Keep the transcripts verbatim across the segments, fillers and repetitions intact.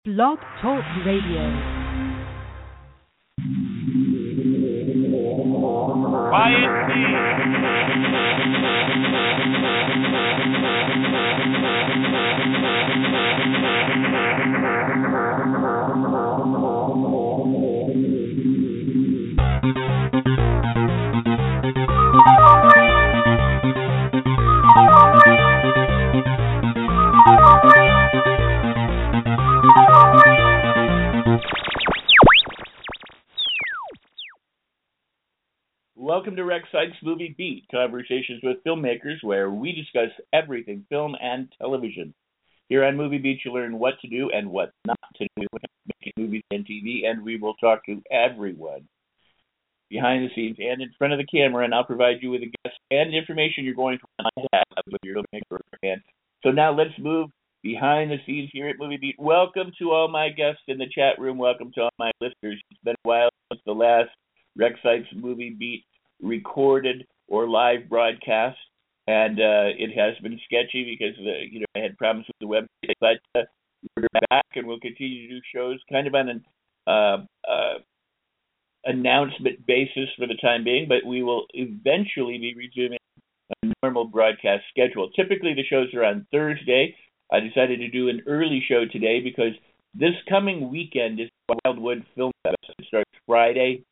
Blog Talk Radio. Quiet, please. Welcome to Rex Sikes Movie Beat, conversations with filmmakers where we discuss everything film and television. Here on Movie Beat, you learn what to do and what not to do when making movies and T V, and we will talk to everyone behind the scenes and in front of the camera, and I'll provide you with the guests and information you're going to want to have with your filmmaker fan. So now let's move behind the scenes here at Movie Beat. Welcome to all my guests in the chat room. Welcome to all my listeners. It's been a while since the last Rex Sikes Movie Beat recorded or live broadcast, and uh, it has been sketchy because the, you know I had problems with the website, but uh, we're back and we'll continue to do shows kind of on an uh, uh, announcement basis for the time being, but we will eventually be resuming a normal broadcast schedule. Typically the shows are on Thursday. I decided to do an early show today because this coming weekend is Wildwood Film Fest. It starts Friday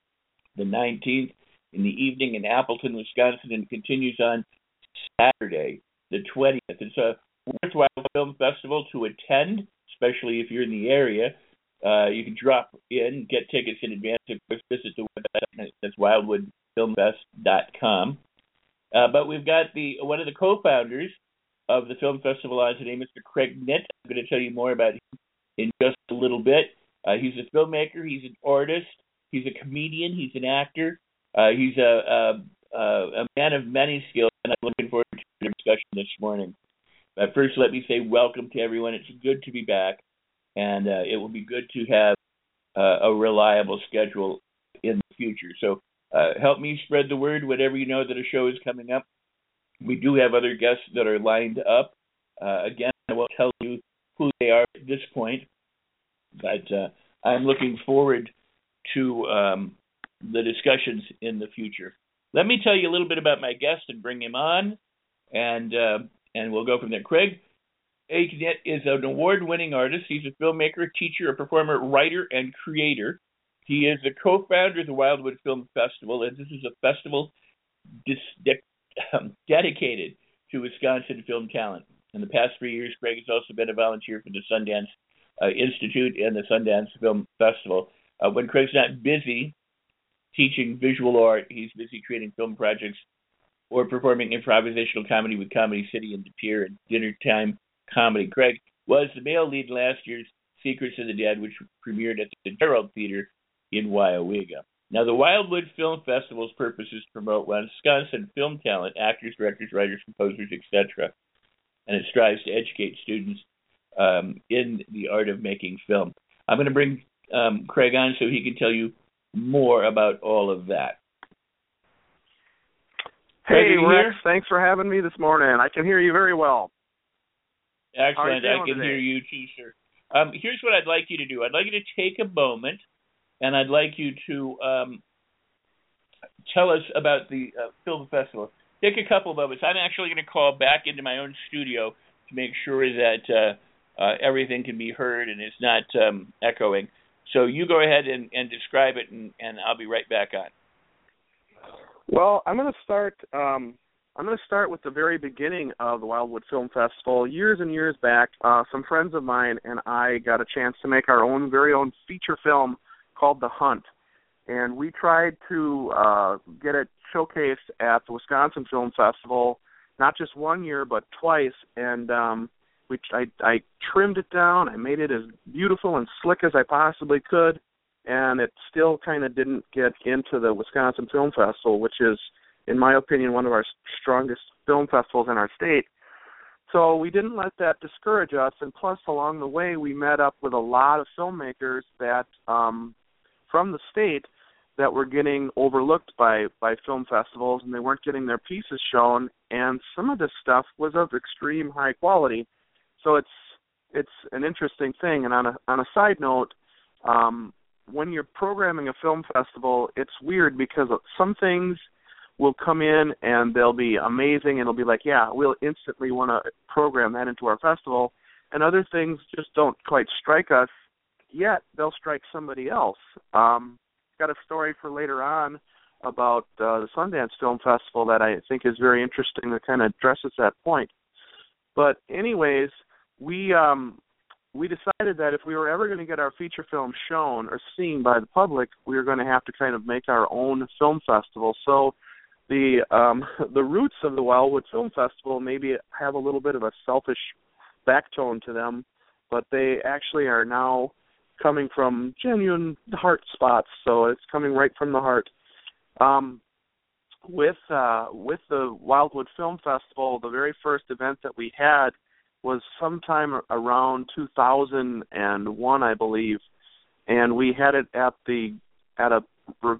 the nineteenth in the evening in Appleton, Wisconsin, and continues on Saturday, the twentieth. It's a worthwhile film festival to attend, especially if you're in the area. Uh, you can drop in, get tickets in advance, of course, visit the website. That's wildwood film fest dot com. Uh, but we've got the one of the co-founders of the film festival on today, Mister Craig Nitt. I'm going to tell you more about him in just a little bit. Uh, he's a filmmaker, he's an artist, he's a comedian, he's an actor. Uh, he's a, a, a man of many skills, and I'm looking forward to the discussion this morning. But first, let me say welcome to everyone. It's good to be back, and uh, it will be good to have uh, a reliable schedule in the future. So uh, help me spread the word whenever you know that a show is coming up. We do have other guests that are lined up. Uh, again, I won't tell you who they are at this point, but uh, I'm looking forward to um, the discussions in the future. Let me tell you a little bit about my guest and bring him on, and uh, and we'll go from there. Craig Nitt is an award-winning artist. He's a filmmaker, a teacher, a performer, writer, and creator. He is the co-founder of the Wildwood Film Festival, and this is a festival dis- de- um, dedicated to Wisconsin film talent. In the past three years, Craig has also been a volunteer for the Sundance uh, Institute and the Sundance Film Festival. Uh, when Craig's not busy teaching visual art, he's busy creating film projects or performing improvisational comedy with Comedy City in De Pere and Dinner Time Comedy. Craig was the male lead in last year's Secrets of the Dead, which premiered at the Gerald Theater in Weyauwega. Now, the Wildwood Film Festival's purpose is to promote Wisconsin film talent, actors, directors, writers, composers, et cetera, and it strives to educate students um, in the art of making film. I'm going to bring um, Craig on so he can tell you more about all of that. Hey, Rex, thanks for having me this morning. I can hear you very well. Excellent. I can today? hear you too, sir. Um, here's what I'd like you to do. I'd like you to take a moment, and I'd like you to um, tell us about the uh, film festival. Take a couple of moments. I'm actually going to call back into my own studio to make sure that uh, uh, everything can be heard and is not um, echoing. So you go ahead and, and describe it, and, and I'll be right back on. Well, I'm going to start. Um, I'm going to start with the very beginning of the Wildwood Film Festival. Years and years back, uh, some friends of mine and I got a chance to make our own very own feature film called The Hunt, and we tried to uh, get it showcased at the Wisconsin Film Festival, not just one year but twice, and um, Which I, I trimmed it down. I made it as beautiful and slick as I possibly could, and it still kind of didn't get into the Wisconsin Film Festival, which is, in my opinion, one of our strongest film festivals in our state. So we didn't let that discourage us, and plus, along the way, we met up with a lot of filmmakers that um, from the state that were getting overlooked by, by film festivals, and they weren't getting their pieces shown, and some of this stuff was of extreme high quality. So it's it's an interesting thing. And on a on a side note, um, when you're programming a film festival, it's weird because some things will come in and they'll be amazing and it'll be like, yeah, we'll instantly want to program that into our festival. And other things just don't quite strike us, yet they'll strike somebody else. Um, got a story for later on about uh, the Sundance Film Festival that I think is very interesting that kind of addresses that point. But anyways, we um, we decided that if we were ever going to get our feature film shown or seen by the public, we were going to have to kind of make our own film festival. So the um, the roots of the Wildwood Film Festival maybe have a little bit of a selfish backtone to them, but they actually are now coming from genuine heart spots. So it's coming right from the heart. Um, with uh, with the Wildwood Film Festival, the very first event that we had was sometime around two thousand one, I believe, and we had it at the at a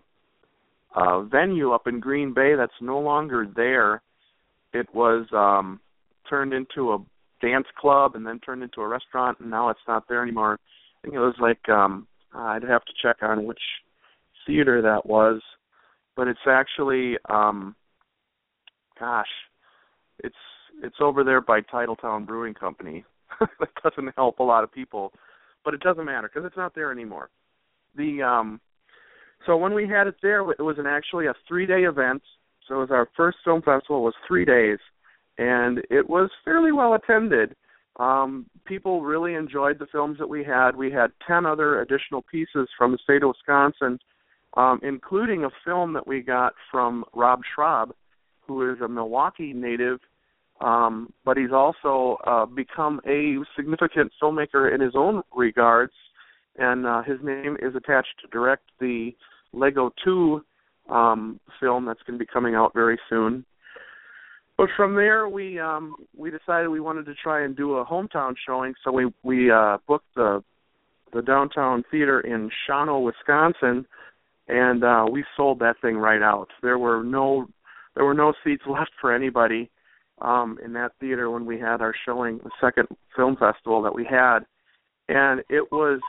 uh, venue up in Green Bay that's no longer there. It was um, turned into a dance club and then turned into a restaurant, and now it's not there anymore. I think it was like um, I'd have to check on which theater that was. But it's actually, um, gosh, it's it's over there by Titletown Brewing Company. That doesn't help a lot of people, but it doesn't matter because it's not there anymore. The um, so when we had it there, it was an actually a three-day event. So it was our first film festival. It was three days, and it was fairly well attended. Um, people really enjoyed the films that we had. We had ten other additional pieces from the state of Wisconsin, Um, including a film that we got from Rob Schraub, who is a Milwaukee native, um, but he's also uh, become a significant filmmaker in his own regards, and uh, his name is attached to direct the Lego two um, film that's going to be coming out very soon. But from there, we um, we decided we wanted to try and do a hometown showing, so we we uh, booked the the downtown theater in Shawano, Wisconsin. And uh, we sold that thing right out. There were no, there were no seats left for anybody um, in that theater when we had our showing, the second film festival that we had, and it was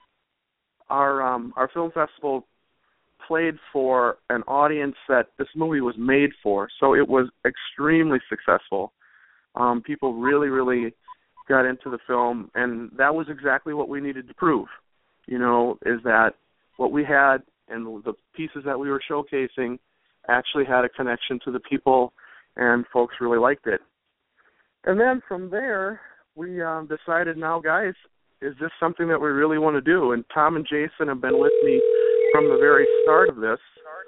our um, our film festival played for an audience that this movie was made for. So it was extremely successful. Um, people really, really got into the film, and that was exactly what we needed to prove. You know, is that what we had and the pieces that we were showcasing actually had a connection to the people, and folks really liked it. And then from there, we um, decided, now, guys, is this something that we really want to do? And Tom and Jason have been with me from the very start of this.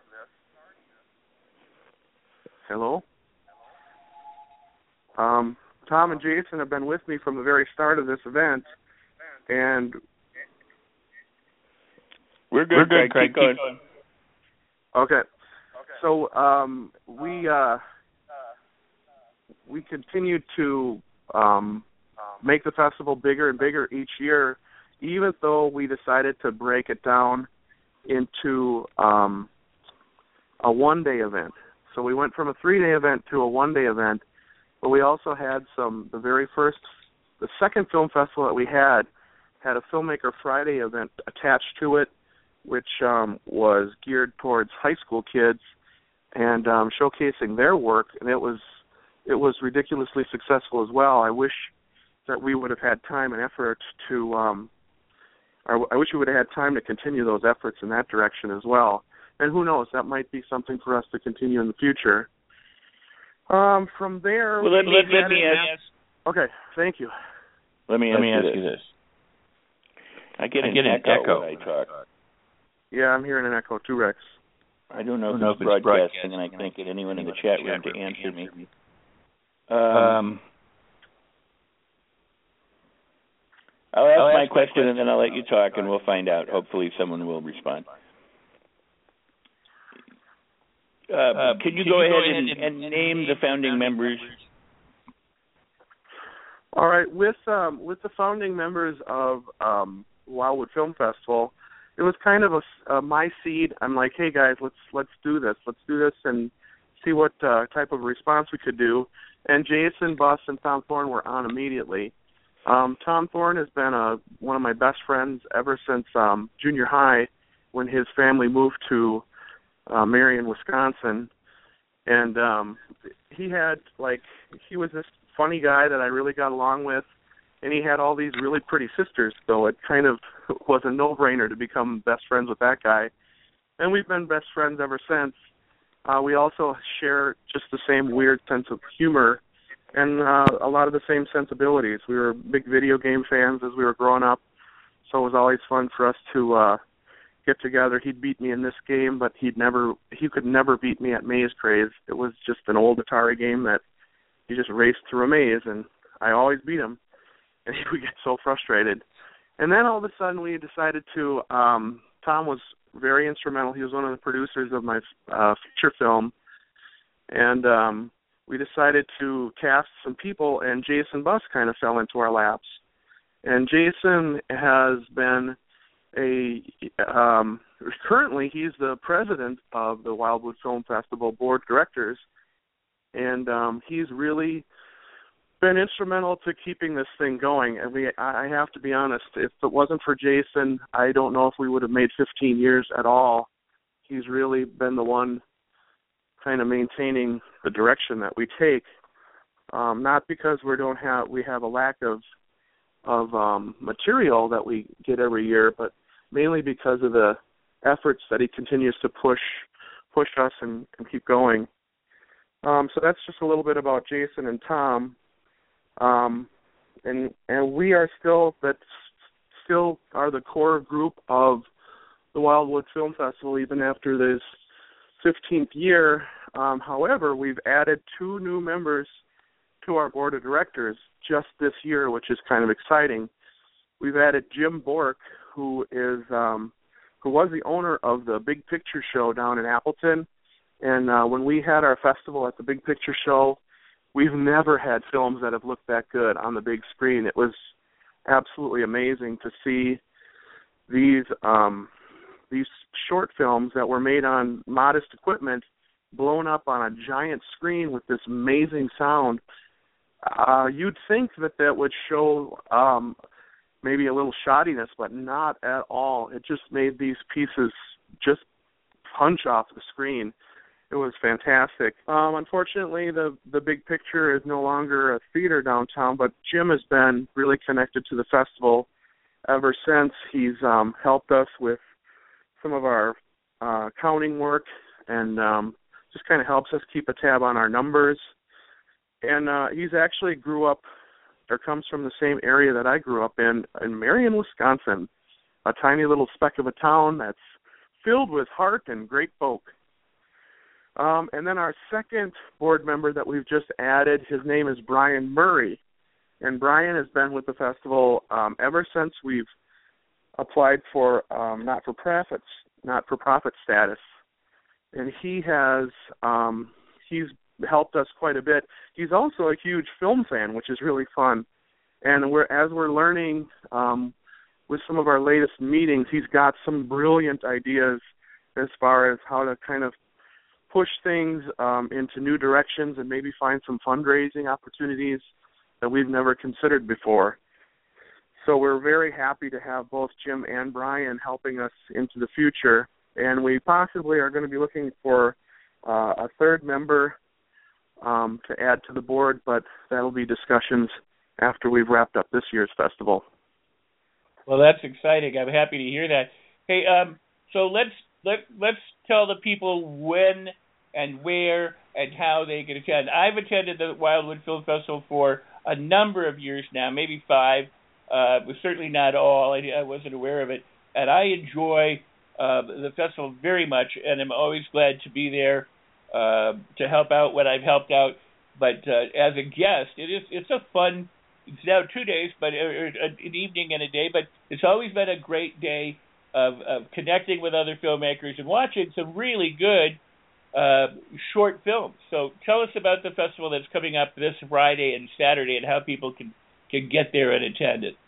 Hello? Um, Tom and Jason have been with me from the very start of this event, and We're good, We're good, Craig. Keep Craig. going. Okay. So um, we uh, we continue to um, make the festival bigger and bigger each year, even though we decided to break it down into um, a one-day event. So we went from a three-day event to a one-day event, but we also had some, the very first, the second film festival that we had, had a Filmmaker Friday event attached to it, which um, was geared towards high school kids and um, showcasing their work, and it was it was ridiculously successful as well. I wish that we would have had time and effort to. Um, I, I wish we would have had time to continue those efforts in that direction as well. And who knows, that might be something for us to continue in the future. Um, from there, well, let me we let me ask. Okay, thank you. Let me let ask, me you, ask this. you this. I get, I an, get an echo, echo when I talk. Yeah, I'm hearing an echo too, Rex. I don't know, I don't if, know it's if it's broadcasting, broadcasting, and I and can't I get anyone in the anyone chat in the room chat to room answer to me. answer me. Um, Um, I'll ask I'll my ask question, question and then I'll let you talk, and we'll find out. Hopefully someone will respond. Uh, Uh, can you can go you ahead, go and, ahead and and name the founding members? All right, with um, with the founding members of um, Wildwood Film Festival, it was kind of a, a my seed. I'm like, hey guys, let's let's do this, let's do this, and see what uh, type of response we could do. And Jason, Buss, and Tom Thorne were on immediately. Um, Tom Thorne has been a, one of my best friends ever since um, junior high, when his family moved to uh, Marion, Wisconsin. And um, he had, like, he was this funny guy that I really got along with, and he had all these really pretty sisters, so it kind of was a no-brainer to become best friends with that guy. And we've been best friends ever since. Uh, we also share just the same weird sense of humor and uh, a lot of the same sensibilities. We were big video game fans as we were growing up, so it was always fun for us to uh, get together. He'd beat me in this game, but he'd never, he could never beat me at Maze Craze. It was just an old Atari game that you just raced through a maze, and I always beat him, and he would get so frustrated. And then all of a sudden we decided to, um, Tom was very instrumental. He was one of the producers of my uh, feature film, and um, we decided to cast some people, and Jason Buss kind of fell into our laps. And Jason has been a, um, currently he's the president of the Wildwood Film Festival Board of Directors, and um, he's really been instrumental to keeping this thing going. And we, I have to be honest, if it wasn't for Jason, I don't know if we would have made fifteen years at all. He's really been the one kind of maintaining the direction that we take. Um, not because we don't have we have a lack of of um, material that we get every year, but mainly because of the efforts that he continues to push push us and, and keep going. Um, so that's just a little bit about Jason and Tom. Um, and and we are still that still are the core group of the Wildwood Film Festival even after this fifteenth year. Um, however, we've added two new members to our board of directors just this year, which is kind of exciting. We've added Jim Bork, who is um, who was the owner of the Big Picture Show down in Appleton. And uh, when we had our festival at the Big Picture Show, we've never had films that have looked that good on the big screen. It was absolutely amazing to see these um, these short films that were made on modest equipment blown up on a giant screen with this amazing sound. Uh, you'd think that that would show um, maybe a little shoddiness, but not at all. It just made these pieces just punch off the screen. It was fantastic. Um, unfortunately, the the Big Picture is no longer a theater downtown, but Jim has been really connected to the festival ever since. He's um, helped us with some of our uh, accounting work and um, just kind of helps us keep a tab on our numbers. And uh, he's actually grew up, or comes from the same area that I grew up in, in Marion, Wisconsin, a tiny little speck of a town that's filled with heart and great folk. Um, and then our second board member that we've just added, his name is Brian Murray. And Brian has been with the festival um, ever since we've applied for um, not-for-profits, not-for-profit status. And he has, um, he's helped us quite a bit. He's also a huge film fan, which is really fun. And we're, as we're learning um, with some of our latest meetings, he's got some brilliant ideas as far as how to kind of push things um, into new directions and maybe find some fundraising opportunities that we've never considered before. So we're very happy to have both Jim and Brian helping us into the future. And we possibly are going to be looking for uh, a third member um, to add to the board, but that'll be discussions after we've wrapped up this year's festival. Well, that's exciting. I'm happy to hear that. Hey, um, so let's let let's tell the people when and where and how they can attend. I've attended the Wildwood Film Festival for a number of years now, maybe five. Uh, it was certainly not all. I, I wasn't aware of it. And I enjoy uh, the festival very much, and I'm always glad to be there uh, to help out when I've helped out. But uh, as a guest, it is it's a fun, it's now two days, but uh, an evening and a day, but it's always been a great day of, of connecting with other filmmakers and watching some really good uh, short films. So tell us about the festival that's coming up this Friday and Saturday and how people can, can get there and attend it.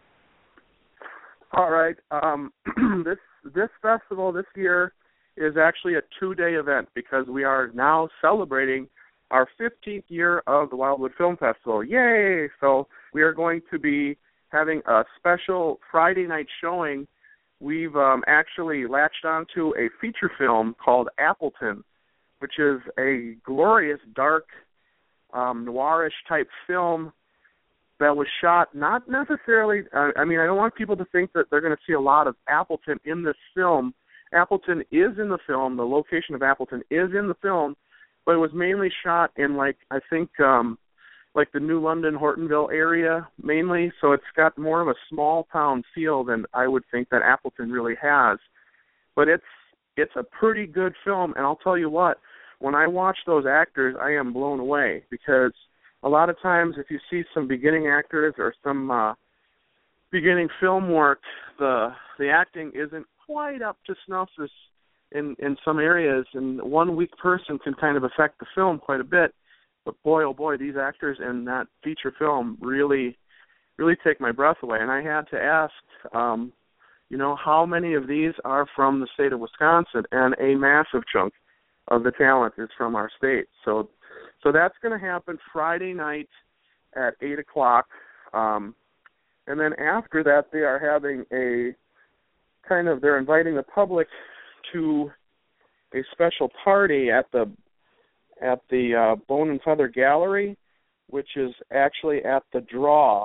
All right. Um, this this festival this year is actually a two-day event because we are now celebrating our fifteenth year of the Wildwood Film Festival. Yay! So we are going to be having a special Friday night showing. We've um, actually latched onto a feature film called Appleton, which is a glorious, dark, um, noirish type film that was shot not necessarily, uh, I mean, I don't want people to think that they're going to see a lot of Appleton in this film. Appleton is in the film. The location of Appleton is in the film, but it was mainly shot in, like, I think, um, like the New London, Hortonville area mainly. So it's got more of a small town feel than I would think that Appleton really has. But it's it's a pretty good film, and I'll tell you what, when I watch those actors, I am blown away, because a lot of times if you see some beginning actors or some uh, beginning film work, the the acting isn't quite up to snuff as in, in some areas, and one weak person can kind of affect the film quite a bit. But boy, oh boy, these actors in that feature film really, really take my breath away. And I had to ask, um, you know, how many of these are from the state of Wisconsin? And a massive chunk of the talent is from our state. So so that's going to happen Friday night at eight o'clock. Um, and then after that, they are having a kind of, they're inviting the public to a special party at the at the uh, Bone and Feather Gallery, which is actually at the Draw.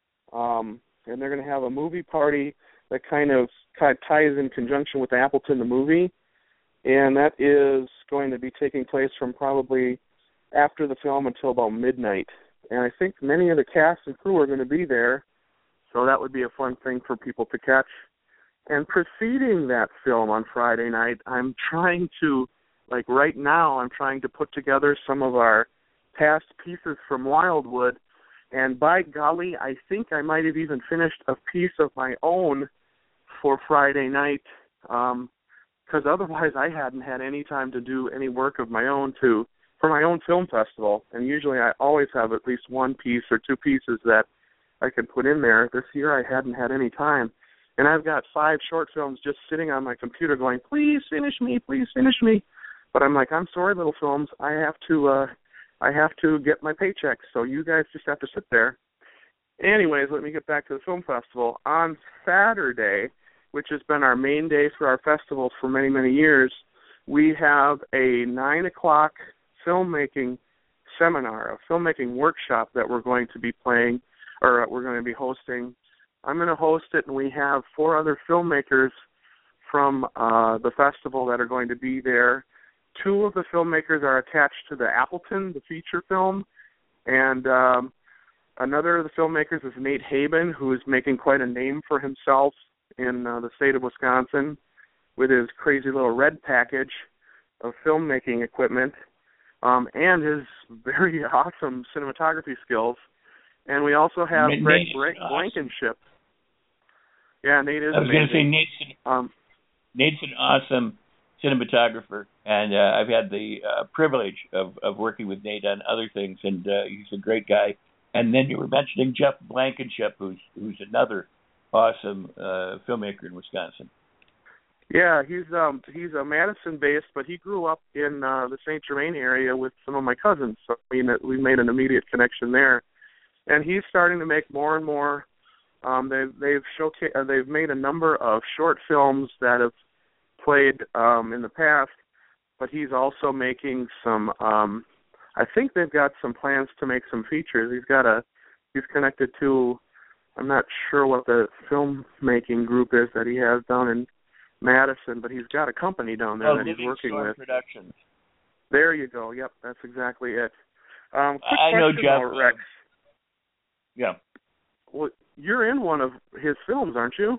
Um, and they're going to have a movie party that kind of, kind of ties in conjunction with Appleton the movie. And that is going to be taking place from probably after the film until about midnight. And I think many of the cast and crew are going to be there, so that would be a fun thing for people to catch. And preceding that film on Friday night, I'm trying to, like right now, I'm trying to put together some of our past pieces from Wildwood. And by golly, I think I might have even finished a piece of my own for Friday night, um, because otherwise I hadn't had any time to do any work of my own to for my own film festival. And usually I always have at least one piece or two pieces that I could put in there. This year I hadn't had any time. And I've got five short films just sitting on my computer going, please finish me, please finish me. But I'm like, I'm sorry, Little Films, I have to uh, I have to get my paycheck, so you guys just have to sit there. Anyways, let me get back to the film festival. On Saturday, which has been our main day for our festival for many, many years, we have a nine o'clock filmmaking seminar, a filmmaking workshop that we're going to be playing, or we're going to be hosting. I'm going to host it, and we have four other filmmakers from uh, the festival that are going to be there. Two of the filmmakers are attached to the Appleton, the feature film, and um, another of the filmmakers is Nate Haben, who is making quite a name for himself in uh, the state of Wisconsin with his crazy little red package of filmmaking equipment um, and his very awesome cinematography skills. And we also have Nate, Greg Nate Bra- awesome. Blankenship. Yeah, Nate is I was going to say amazing. Nate's, Um, Nate's an awesome cinematographer, and uh, I've had the uh, privilege of, of working with Nate on other things, and uh, he's a great guy. And then you were mentioning Jeff Blankenship, who's who's another awesome uh, filmmaker in Wisconsin. Yeah, he's um he's a Madison-based, but he grew up in uh, the Saint Germain area with some of my cousins, so we we made an immediate connection there. And he's starting to make more and more. Um, they've they've showcased, uh, they've made a number of short films that have played um, in the past, but he's also making some. Um, I think they've got some plans to make some features. He's got a. He's connected to. I'm not sure what the filmmaking group is that he has down in Madison, but he's got a company down there oh, that he's working Storm with. Productions. There you go. Yep, that's exactly it. Um, quick I know question, Jeff. though, Rex. Yeah. Well, you're in one of his films, aren't you?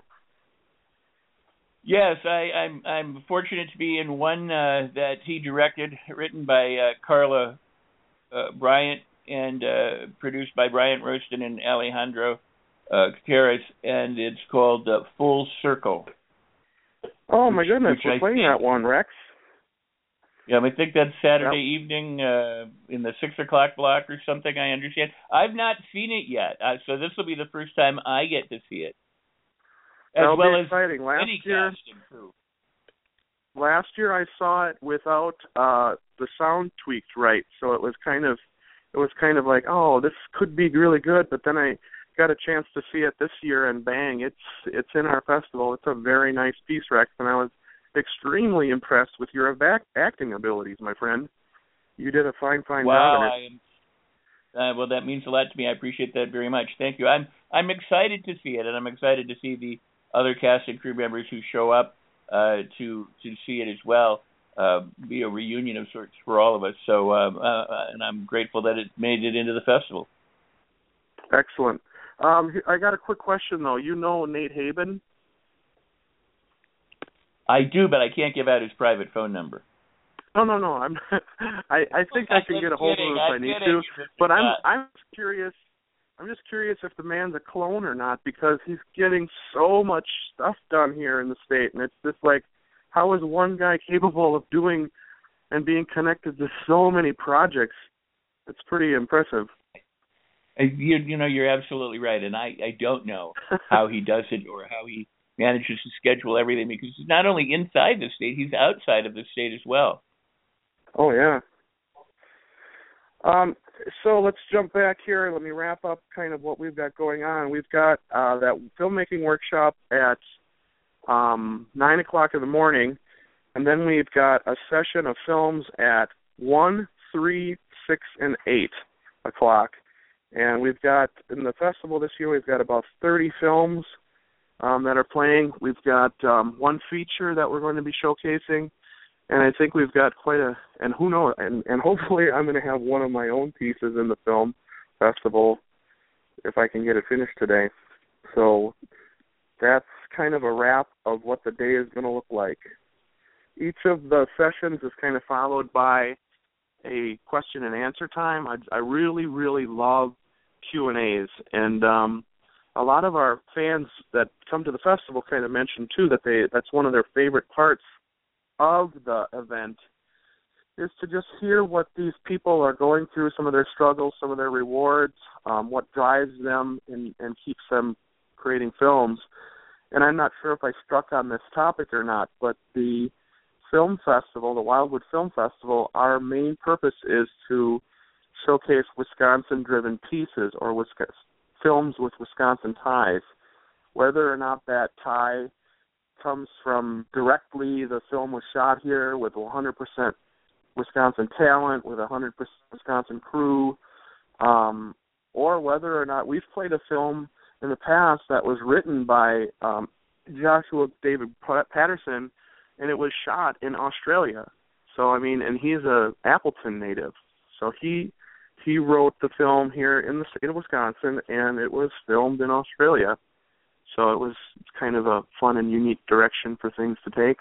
Yes, I, I'm I'm fortunate to be in one uh, that he directed, written by uh, Carla uh, Bryant and uh, produced by Bryant Royston and Alejandro uh, Gutierrez, and it's called uh, Full Circle. Oh, my which, goodness, which we're I playing think, that one, Rex. Yeah, I think that's Saturday yep. evening uh, in the six o'clock block or something, I understand. I've not seen it yet, uh, so this will be the first time I get to see it. As That'll well be as exciting. Last any year, cast and crew. Last year I saw it without uh, the sound tweaked right, so it was kind of, it was kind of like, oh, this could be really good. But then I, got a chance to see it this year, and bang, it's it's in our festival. It's a very nice piece, Rex, and I was extremely impressed with your act- acting abilities, my friend. You did a fine, fine wow, job in it. I am. Uh, well, that means a lot to me. I appreciate that very much. Thank you. I'm I'm excited to see it, and I'm excited to see the other cast and crew members who show up uh, to to see it as well. Uh, be a reunion of sorts for all of us. So, uh, uh, and I'm grateful that it made it into the festival. Excellent. Um, I got a quick question though. You know Nate Haben? I do, but I can't give out his private phone number. No, no, no. I'm. I, I think I can get a hold of him if I need to. But I'm I'm curious. I'm just curious if the man's a clone or not, because he's getting so much stuff done here in the state, and it's just like, how is one guy capable of doing and being connected to so many projects? It's pretty impressive. You, you know, you're absolutely right, and I, I don't know how he does it or how he manages to schedule everything, because he's not only inside the state, he's outside of the state as well. Oh, yeah. Um, so let's jump back here. Let me wrap up kind of what we've got going on. We've got uh, that filmmaking workshop at um, nine o'clock in the morning, and then we've got a session of films at one, three, six, and eight o'clock. And we've got, in the festival this year, we've got about thirty films um, that are playing. We've got um, one feature that we're going to be showcasing. And I think we've got quite a, and who knows, and, and hopefully I'm going to have one of my own pieces in the film festival if I can get it finished today. So that's kind of a wrap of what the day is going to look like. Each of the sessions is kind of followed by a question and answer time. I, I really, really love Q and A's, and um, a lot of our fans that come to the festival kind of mention too that they that's one of their favorite parts of the event, is to just hear what these people are going through, some of their struggles, some of their rewards, um, what drives them and, and keeps them creating films. And I'm not sure if I struck on this topic or not, but the film festival, the Wildwood Film Festival, our main purpose is to showcase Wisconsin-driven pieces or Wisconsin, films with Wisconsin ties, whether or not that tie comes from directly the film was shot here with one hundred percent Wisconsin talent, with a one hundred percent Wisconsin crew, um, or whether or not we've played a film in the past that was written by um, Joshua David Patterson, and it was shot in Australia. So, I mean, and he's a Appleton native. So he he wrote the film here in the state of Wisconsin, and it was filmed in Australia. So it was kind of a fun and unique direction for things to take.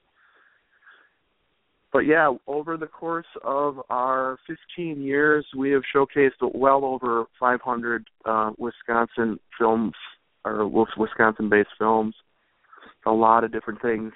But yeah, over the course of our fifteen years, we have showcased well over five hundred uh, Wisconsin films, or Wisconsin-based films, a lot of different things.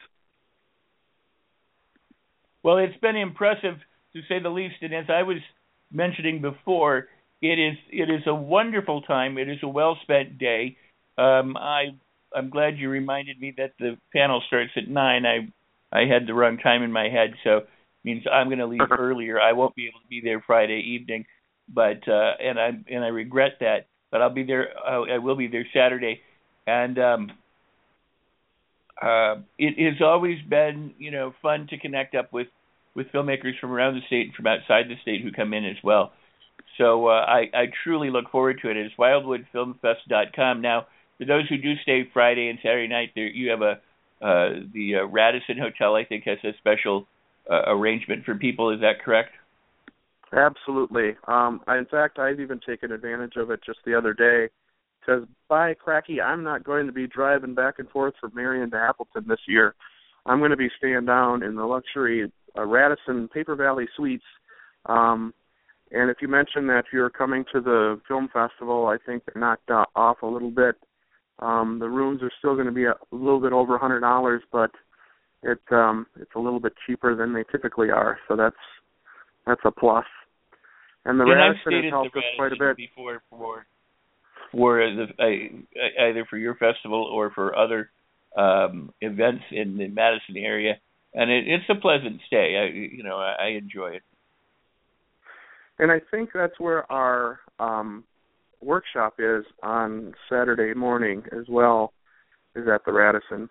Well, it's been impressive, to say the least, and as I was mentioning before, it is it is a wonderful time. It is a well-spent day. Um, I, I'm glad you reminded me that the panel starts at nine. I I had the wrong time in my head, so it means I'm going to leave earlier. I won't be able to be there Friday evening, but uh, and I and I regret that. But I'll be there. I, I will be there Saturday, and um, uh, it has always been, you know, fun to connect up with, with filmmakers from around the state and from outside the state who come in as well. So uh, I, I truly look forward to it. It's wildwood film fest dot com. Now, for those who do stay Friday and Saturday night, there you have a uh, the uh, Radisson Hotel, I think, has a special uh, arrangement for people. Is that correct? Absolutely. Um, I, in fact, I've even taken advantage of it just the other day, because by cracky, I'm not going to be driving back and forth from Marion to Appleton this year. I'm going to be staying down in the luxury uh, Radisson Paper Valley Suites. Um, and if you mention that you're coming to the film festival, I think they're knocked off a little bit. Um, the rooms are still going to be a little bit over one hundred dollars, but it, um, it's a little bit cheaper than they typically are, so that's that's a plus. And the and Radisson has helped us quite a bit. Before for for the uh, either for your festival or for other um, events in the Madison area, and it, it's a pleasant stay. I, you know, I, I enjoy it. And I think that's where our um, workshop is on Saturday morning as well, is at the Radisson.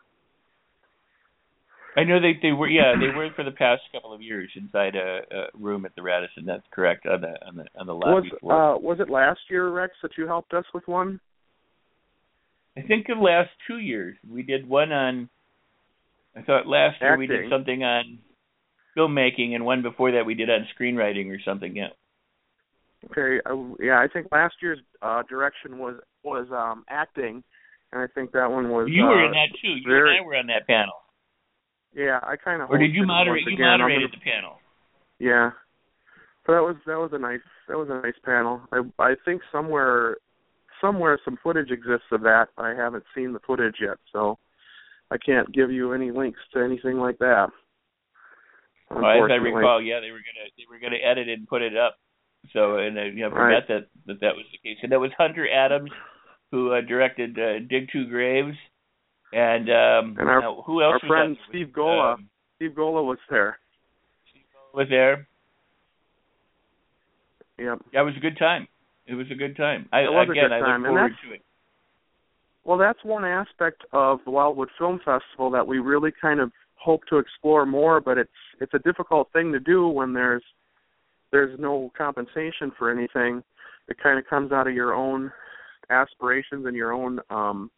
I know they they were yeah they were for the past couple of years inside a, a room at the Radisson. That's correct on the on the on the lobby was, floor. Uh, was it last year, Rex, that you helped us with one? I think the last two years we did one on. I thought last year Acting. we did something on filmmaking, and one before that we did on screenwriting or something. Yeah. Okay. Uh, yeah, I think last year's uh, direction was was um, acting, and I think that one was. You were uh, in that too. You very, and I were on that panel. Yeah, I kind of. Or did you moderate? You again. moderated gonna, the panel. Yeah, but that was that was a nice that was a nice panel. I I think somewhere somewhere some footage exists of that. I haven't seen the footage yet, so I can't give you any links to anything like that. Well, as I recall, yeah, they were gonna they were gonna edit it and put it up. So and I you know, forgot right. that, that that was the case. And that was Hunter Adams, who uh, directed uh, Dig Two Graves. And, um, and our, now, who else our was friend that? Steve Gola. Um, Steve Gola was there. Steve Gola was there. Yep. Yeah, it was a good time. It was a good time. I, it was again, a good time. I look forward to it. Well, that's one aspect of the Wildwood Film Festival that we really kind of hope to explore more, but it's it's a difficult thing to do when there's there's no compensation for anything. It kind of comes out of your own aspirations and your own um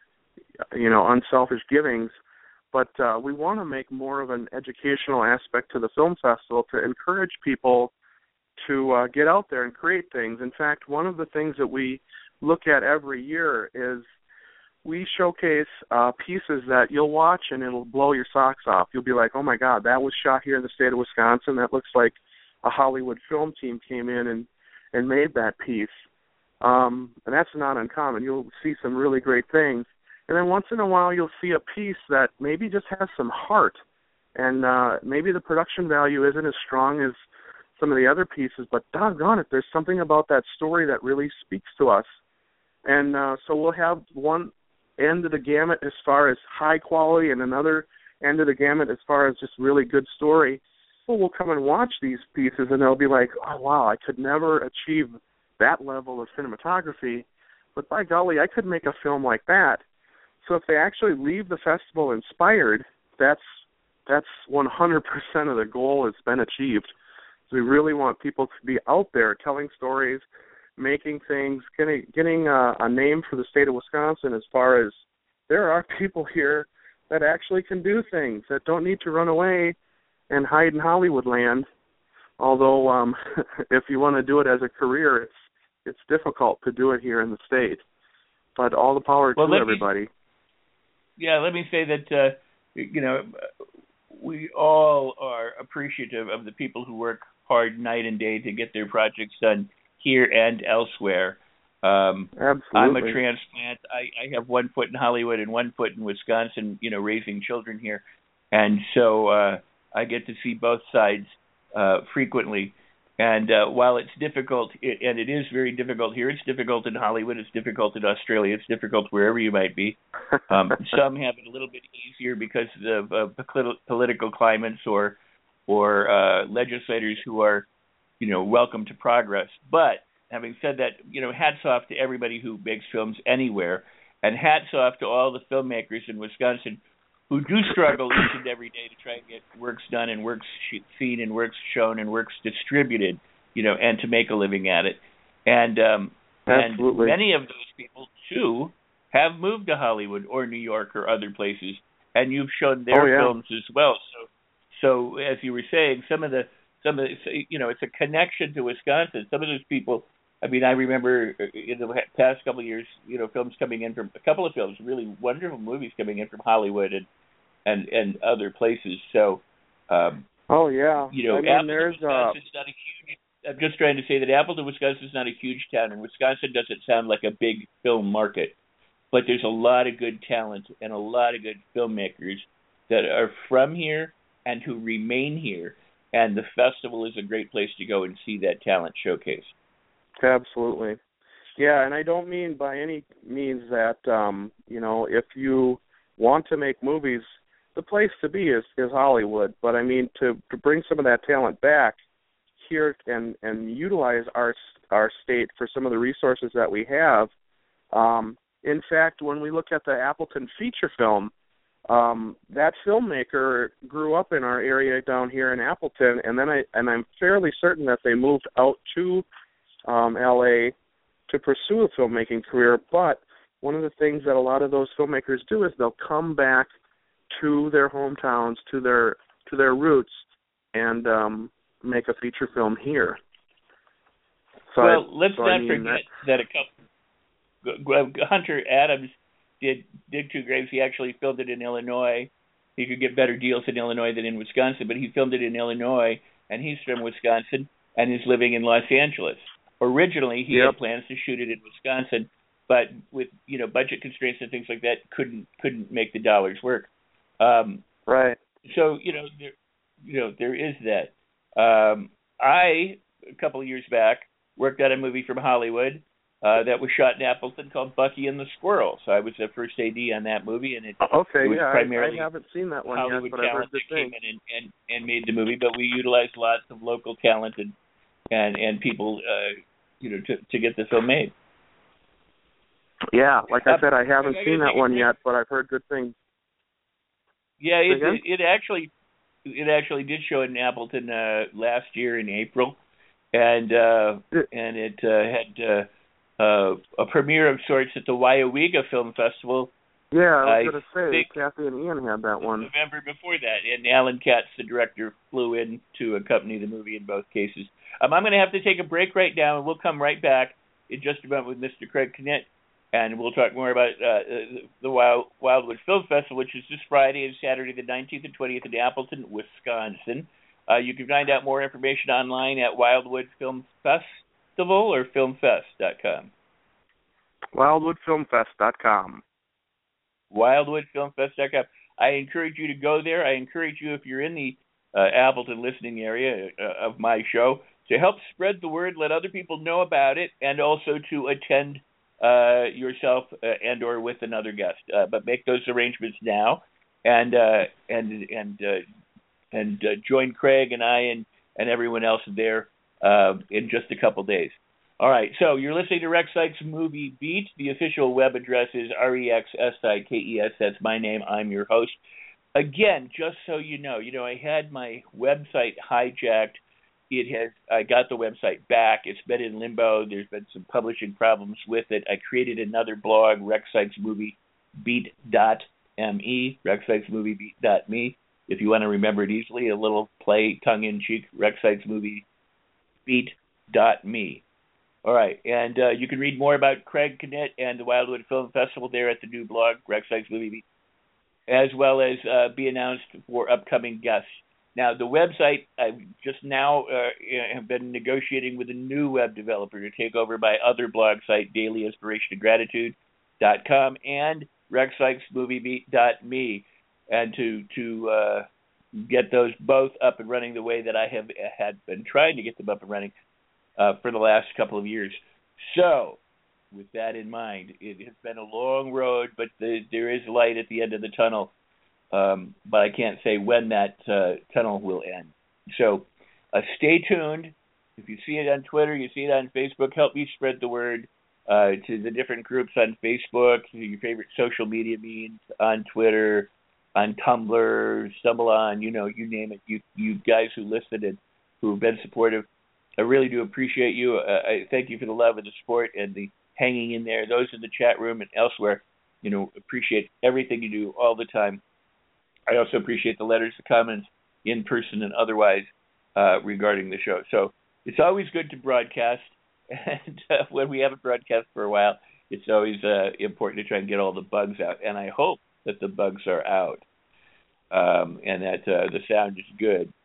you know, unselfish givings, but uh, we want to make more of an educational aspect to the film festival to encourage people to uh, get out there and create things. In fact, one of the things that we look at every year is we showcase uh, pieces that you'll watch and it'll blow your socks off. You'll be like, oh my God, that was shot here in the state of Wisconsin. That looks like a Hollywood film team came in and, and made that piece. Um, and that's not uncommon. You'll see some really great things. And then once in a while, you'll see a piece that maybe just has some heart, and uh, maybe the production value isn't as strong as some of the other pieces, but doggone it, there's something about that story that really speaks to us. And uh, so we'll have one end of the gamut as far as high quality and another end of the gamut as far as just really good story. People will come and watch these pieces, and they'll be like, oh, wow, I could never achieve that level of cinematography, but by golly, I could make a film like that. So if they actually leave the festival inspired, that's that's one hundred percent of the goal has been achieved. So we really want people to be out there telling stories, making things, getting, getting a, a name for the state of Wisconsin as far as there are people here that actually can do things, that don't need to run away and hide in Hollywood land. Although um, if you want to do it as a career, it's it's difficult to do it here in the state. But all the power well, to everybody. Me, yeah, let me say that, uh, you know, we all are appreciative of the people who work hard night and day to get their projects done here and elsewhere. Um, Absolutely. I'm a transplant. I, I have one foot in Hollywood and one foot in Wisconsin, you know, raising children here. And so uh, I get to see both sides uh, frequently. And uh, while it's difficult, it, and it is very difficult here, it's difficult in Hollywood, it's difficult in Australia, it's difficult wherever you might be. Um, some have it a little bit easier because of uh, political climates or or uh, legislators who are, you know, welcome to progress. But having said that, you know, hats off to everybody who makes films anywhere, and hats off to all the filmmakers in Wisconsin who do struggle each and every day to try and get works done and works seen and works shown and works distributed, you know, and to make a living at it. And um, Absolutely. and many of those people, too, have moved to Hollywood or New York or other places, and you've shown their oh, yeah. films as well. So, so as you were saying, some of the, some of the, you know, it's a connection to Wisconsin. Some of those people, I mean, I remember in the past couple of years, you know, films coming in from, a couple of films, really wonderful movies coming in from Hollywood and, and, and other places. So, um, oh, yeah. you know, I mean, Appleton, there's, Wisconsin's uh... not a huge, I'm just trying to say that Appleton, Wisconsin is not a huge town, and Wisconsin doesn't sound like a big film market. But there's a lot of good talent and a lot of good filmmakers that are from here and who remain here. And the festival is a great place to go and see that talent showcase. Absolutely. Yeah, and I don't mean by any means that, um, you know, if you want to make movies, the place to be is, is Hollywood. But, I mean, to, to bring some of that talent back here and, and utilize our our state for some of the resources that we have. Um, in fact, when we look at the Appleton feature film, um, that filmmaker grew up in our area down here in Appleton, and then I and I'm fairly certain that they moved out to um, L A to pursue a filmmaking career. But one of the things that a lot of those filmmakers do is they'll come back to their hometowns, to their to their roots, and um, make a feature film here. So well, I, let's so not I mean forget that, that a couple Hunter Adams did Dig Two Graves. He actually filmed it in Illinois. He could get better deals in Illinois than in Wisconsin, but he filmed it in Illinois, and he's from Wisconsin and is living in Los Angeles. Originally, he yep. had plans to shoot it in Wisconsin, but with you know budget constraints and things like that, couldn't couldn't make the dollars work. Um, right. So you know there, you know there is that. Um, I a couple of years back worked on a movie from Hollywood uh, that was shot in Appleton called Bucky and the Squirrel. So I was the first A D on that movie, and it, okay, it was yeah, primarily I, I haven't seen that one Hollywood yet, but I've heard talent good that came things. in and, and, and made the movie. But we utilized lots of local talent and and, and people, uh, you know, to to get the film made. Yeah, like I Uh, said, I haven't I seen that think one it- yet, but I've heard good things. Yeah, it, Again? it it actually it actually did show in Appleton uh, last year in April, and uh, It- and it uh, had uh, uh, a premiere of sorts at the Waiawega Film Festival. Yeah, I was I going to say, think- Kathy and Ian had that one. November before that, and Alan Katz, the director, flew in to accompany the movie in both cases. Um, I'm going to have to take a break right now, and we'll come right back in just a moment with Mister Craig Knitt, and we'll talk more about uh, the Wild, Wildwood Film Festival, which is this Friday and Saturday the nineteenth and twentieth in Appleton, Wisconsin. Uh, you can find out more information online at Wildwood Film Festival or filmfest dot com. wildwood film fest dot com. wildwood film fest dot com. I encourage you to go there. I encourage you, if you're in the uh, Appleton listening area uh, of my show, to help spread the word, let other people know about it, and also to attend uh, yourself uh, and or with another guest. Uh, but make those arrangements now, and uh, and and uh, and uh, join Craig and I and, and everyone else there uh, in just a couple days. All right, so you're listening to Rex Sikes Movie Beat. The official web address is R E X S I K E S. That's my name. I'm your host. Again, just so you know, you know, I had my website hijacked. It has. I got the website back. It's been in limbo. There's been some publishing problems with it. I created another blog, Rex Sikes Movie Beat dot me, Rex Sikes Movie Beat dot me. If you want to remember it easily, a little play, tongue-in-cheek, Rex Sikes Movie Beat dot me. All right, and uh, you can read more about Craig Knitt and the Wildwood Film Festival there at the new blog, Rex Sikes Movie Beat, as well as uh, be announced for upcoming guests. Now, the website, I just now uh, have been negotiating with a new web developer to take over my other blog site, daily inspiration and gratitude dot com and Rex Sikes Movie Beat dot me, and to to uh, get those both up and running the way that I have had been trying to get them up and running uh, for the last couple of years. So, with that in mind, it has been a long road, but the, there is light at the end of the tunnel. Um, but I can't say when that uh, tunnel will end. So uh, stay tuned. If you see it on Twitter, you see it on Facebook, help me spread the word uh, to the different groups on Facebook, to your favorite social media means, on Twitter, on Tumblr, stumble on, you know, you name it. You you guys who listened and who have been supportive, I really do appreciate you. Uh, I thank you for the love and the support and the hanging in there. Those in the chat room and elsewhere, you know, appreciate everything you do all the time. I also appreciate the letters, the comments, in person and otherwise, uh, regarding the show. So it's always good to broadcast, and uh, when we haven't broadcast for a while, it's always uh, important to try and get all the bugs out. And I hope that the bugs are out um, and that uh, the sound is good.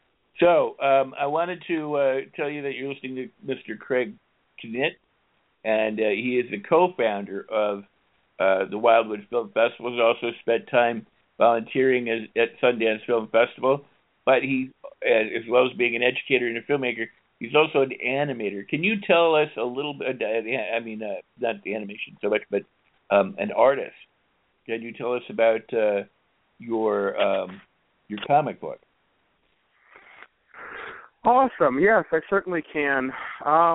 So um, I wanted to uh, tell you that you're listening to Mister Craig Knitt, and uh, he is the co-founder of uh, the Wildwood Film Festival. He's also spent time volunteering as, at Sundance Film Festival, but he, as well as being an educator and a filmmaker, he's also an animator. Can you tell us a little bit, I mean, uh, not the animation so much, but um, an artist. Can you tell us about uh, your um, your comic book? Awesome. Yes, I certainly can. Um,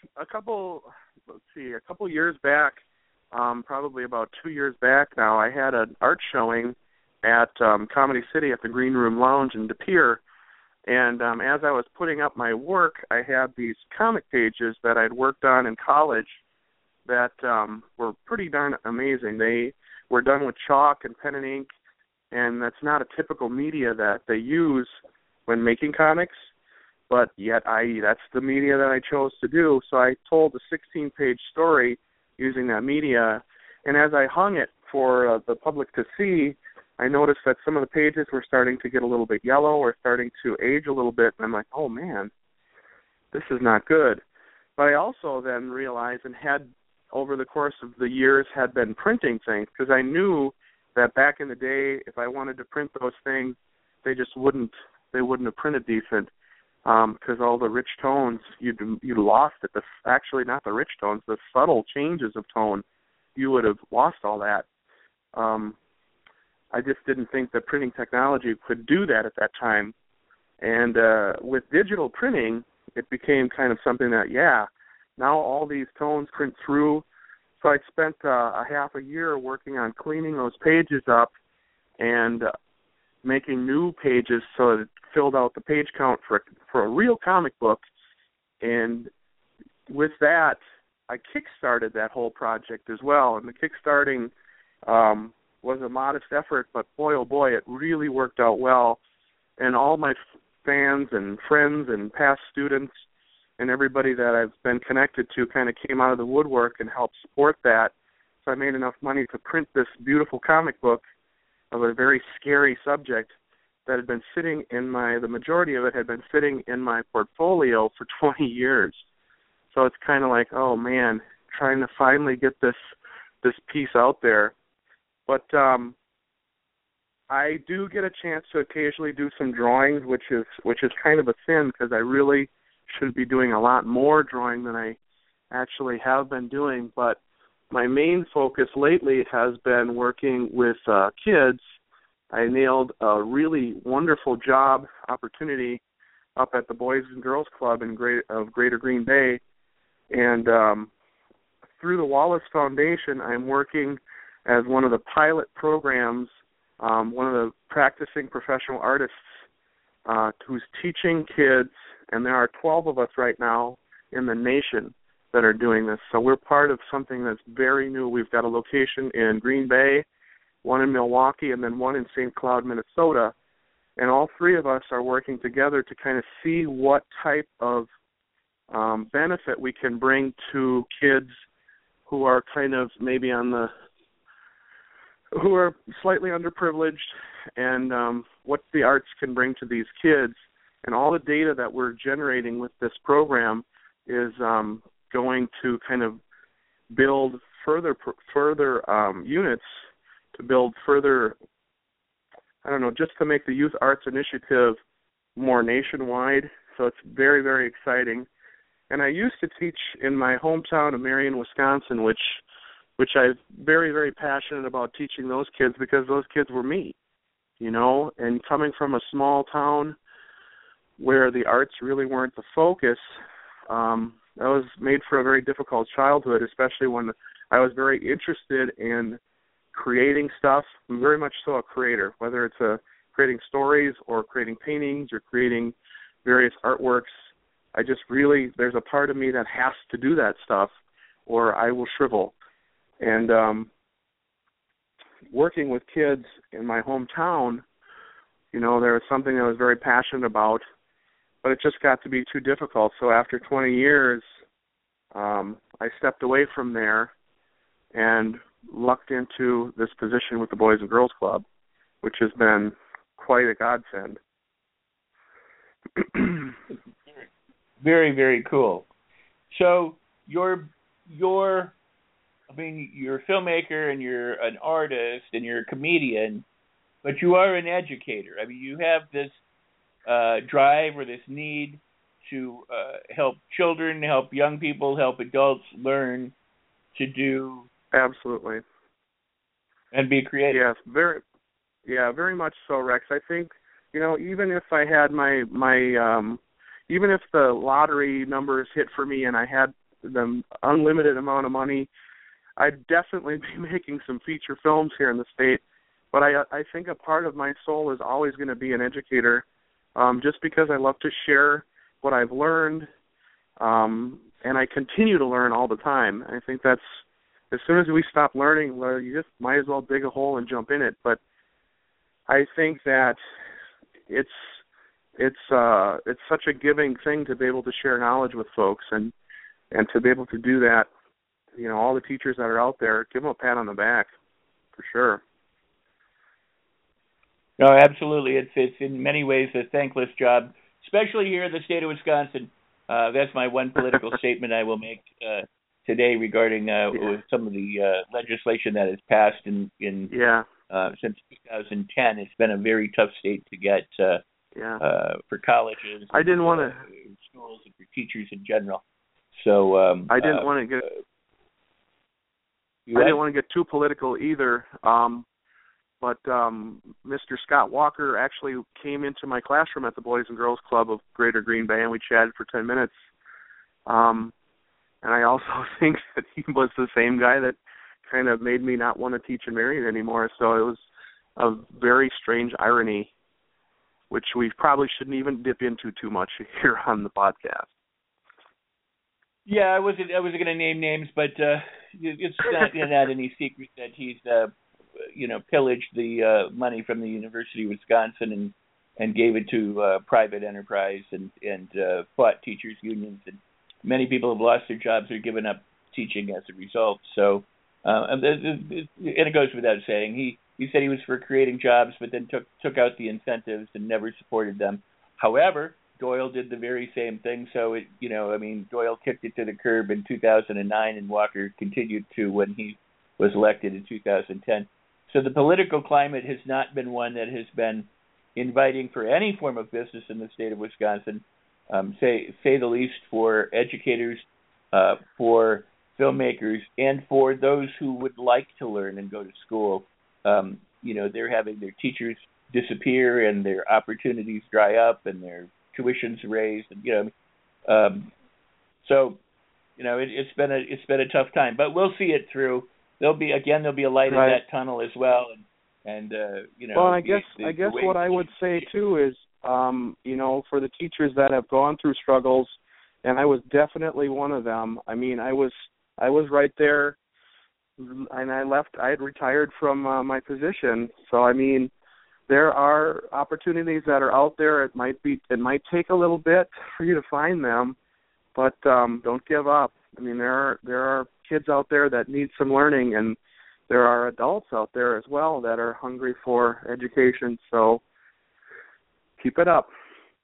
a couple, let's see, a couple years back, um, probably about two years back now, I had an art showing at um, Comedy City at the Green Room Lounge in De Pere. And um, as I was putting up my work, I had these comic pages that I'd worked on in college that um, were pretty darn amazing. They were done with chalk and pen and ink, and that's not a typical media that they use when making comics, but yet I that's the media that I chose to do. So I told a sixteen-page story using that media, and as I hung it for uh, the public to see, I noticed that some of the pages were starting to get a little bit yellow or starting to age a little bit, and I'm like, oh, man, this is not good. But I also then realized and had, over the course of the years, had been printing things, because I knew that back in the day, if I wanted to print those things, they just wouldn't, they wouldn't have printed decent, because um, all the rich tones, you'd, you lost it. The, actually, not the rich tones, the subtle changes of tone, you would have lost all that. Um I just didn't think that printing technology could do that at that time. And uh, with digital printing, it became kind of something that, yeah, now all these tones print through. So I spent uh, a half a year working on cleaning those pages up and uh, making new pages so that it filled out the page count for, for a real comic book. And with that, I kickstarted that whole project as well. And the kickstarting um, was a modest effort, but boy, oh boy, it really worked out well. And all my fans and friends and past students and everybody that I've been connected to kind of came out of the woodwork and helped support that. So I made enough money to print this beautiful comic book of a very scary subject that had been sitting in my, the majority of it had been sitting in my portfolio for twenty years. So it's kind of like, oh man, trying to finally get this this piece out there. But um, I do get a chance to occasionally do some drawings, which is which is kind of a sin, because I really should be doing a lot more drawing than I actually have been doing. But my main focus lately has been working with uh, kids. I nailed a really wonderful job opportunity up at the Boys and Girls Club in Great, of Greater Green Bay. And um, through the Wallace Foundation, I'm working as one of the pilot programs, um, one of the practicing professional artists uh, who's teaching kids, and there are twelve of us right now in the nation that are doing this. So we're part of something that's very new. We've got a location in Green Bay, one in Milwaukee, and then one in Saint Cloud, Minnesota. And all three of us are working together to kind of see what type of um, benefit we can bring to kids who are kind of maybe on the who are slightly underprivileged, and um, what the arts can bring to these kids. And all the data that we're generating with this program is um, going to kind of build further further um, units, to build further, I don't know, just to make the Youth Arts Initiative more nationwide. So it's very, very exciting. And I used to teach in my hometown of Marion, Wisconsin, which which I'm very, very passionate about teaching those kids, because those kids were me, you know, and coming from a small town where the arts really weren't the focus, um, that was made for a very difficult childhood, especially when I was very interested in creating stuff. I'm very much so a creator, whether it's a creating stories or creating paintings or creating various artworks. I just really, there's a part of me that has to do that stuff or I will shrivel. And um, working with kids in my hometown, you know, there was something I was very passionate about, but it just got to be too difficult. So after twenty years, um, I stepped away from there and lucked into this position with the Boys and Girls Club, which has been quite a godsend. Very, very cool. So you're, you're, I mean, you're a filmmaker and you're an artist and you're a comedian, but you are an educator. I mean, you have this uh, drive or this need to uh, help children, help young people, help adults learn to do. Absolutely. And be creative. Yes, very, yeah, very much so, Rex. I think, you know, even if I had my, my um, even if the lottery numbers hit for me and I had the unlimited amount of money, I'd definitely be making some feature films here in the state. But I, I think a part of my soul is always going to be an educator, um, just because I love to share what I've learned, um, and I continue to learn all the time. I think that's, as soon as we stop learning, well, you just might as well dig a hole and jump in it. But I think that it's it's uh, it's such a giving thing to be able to share knowledge with folks, and and to be able to do that. You know, all the teachers that are out there, give them a pat on the back, for sure. No, absolutely. It's it's in many ways a thankless job, especially here in the state of Wisconsin. Uh, that's my one political statement I will make uh, today regarding uh, yeah. some of the uh, legislation that has passed in in yeah. uh, since two thousand ten. It's been a very tough state to get uh, yeah. uh, for colleges. I didn't want to uh, schools and for teachers in general. So um, I didn't uh, want to get. Uh, I didn't want to get too political either. Um, But um, Mister Scott Walker actually came into my classroom at the Boys and Girls Club of Greater Green Bay, and we chatted for ten minutes. Um, and I also think that he was the same guy that kind of made me not want to teach in Marion anymore. So it was a very strange irony, which we probably shouldn't even dip into too much here on the podcast. Yeah, I wasn't. I wasn't going to name names, but uh, it's not, not any secret that he's, uh, you know, pillaged the uh, money from the University of Wisconsin and and gave it to uh, private enterprise and and uh, fought teachers' unions, and many people have lost their jobs or given up teaching as a result. So, uh, and it goes without saying, he he said he was for creating jobs, but then took took out the incentives and never supported them. However, Doyle did the very same thing. So, it, you know, I mean, Doyle kicked it to the curb in two thousand nine, and Walker continued to when he was elected in two thousand ten. So the political climate has not been one that has been inviting for any form of business in the state of Wisconsin, um, say say the least, for educators, uh, for filmmakers, and for those who would like to learn and go to school. Um, you know, they're having their teachers disappear and their opportunities dry up and their tuitions raised, and you know, um, so you know it, it's been a it's been a tough time, but we'll see it through. There'll be again there'll be a light right. in that tunnel as well, and and uh, you know. Well, I guess the, I guess the what I would say too is, um, you know, for the teachers that have gone through struggles, and I was definitely one of them. I mean, I was I was right there, and I left. I had retired from uh, my position, so I mean. There are opportunities that are out there. It might be, it might take a little bit for you to find them, but um, don't give up. I mean, there are there are kids out there that need some learning, and there are adults out there as well that are hungry for education. So keep it up.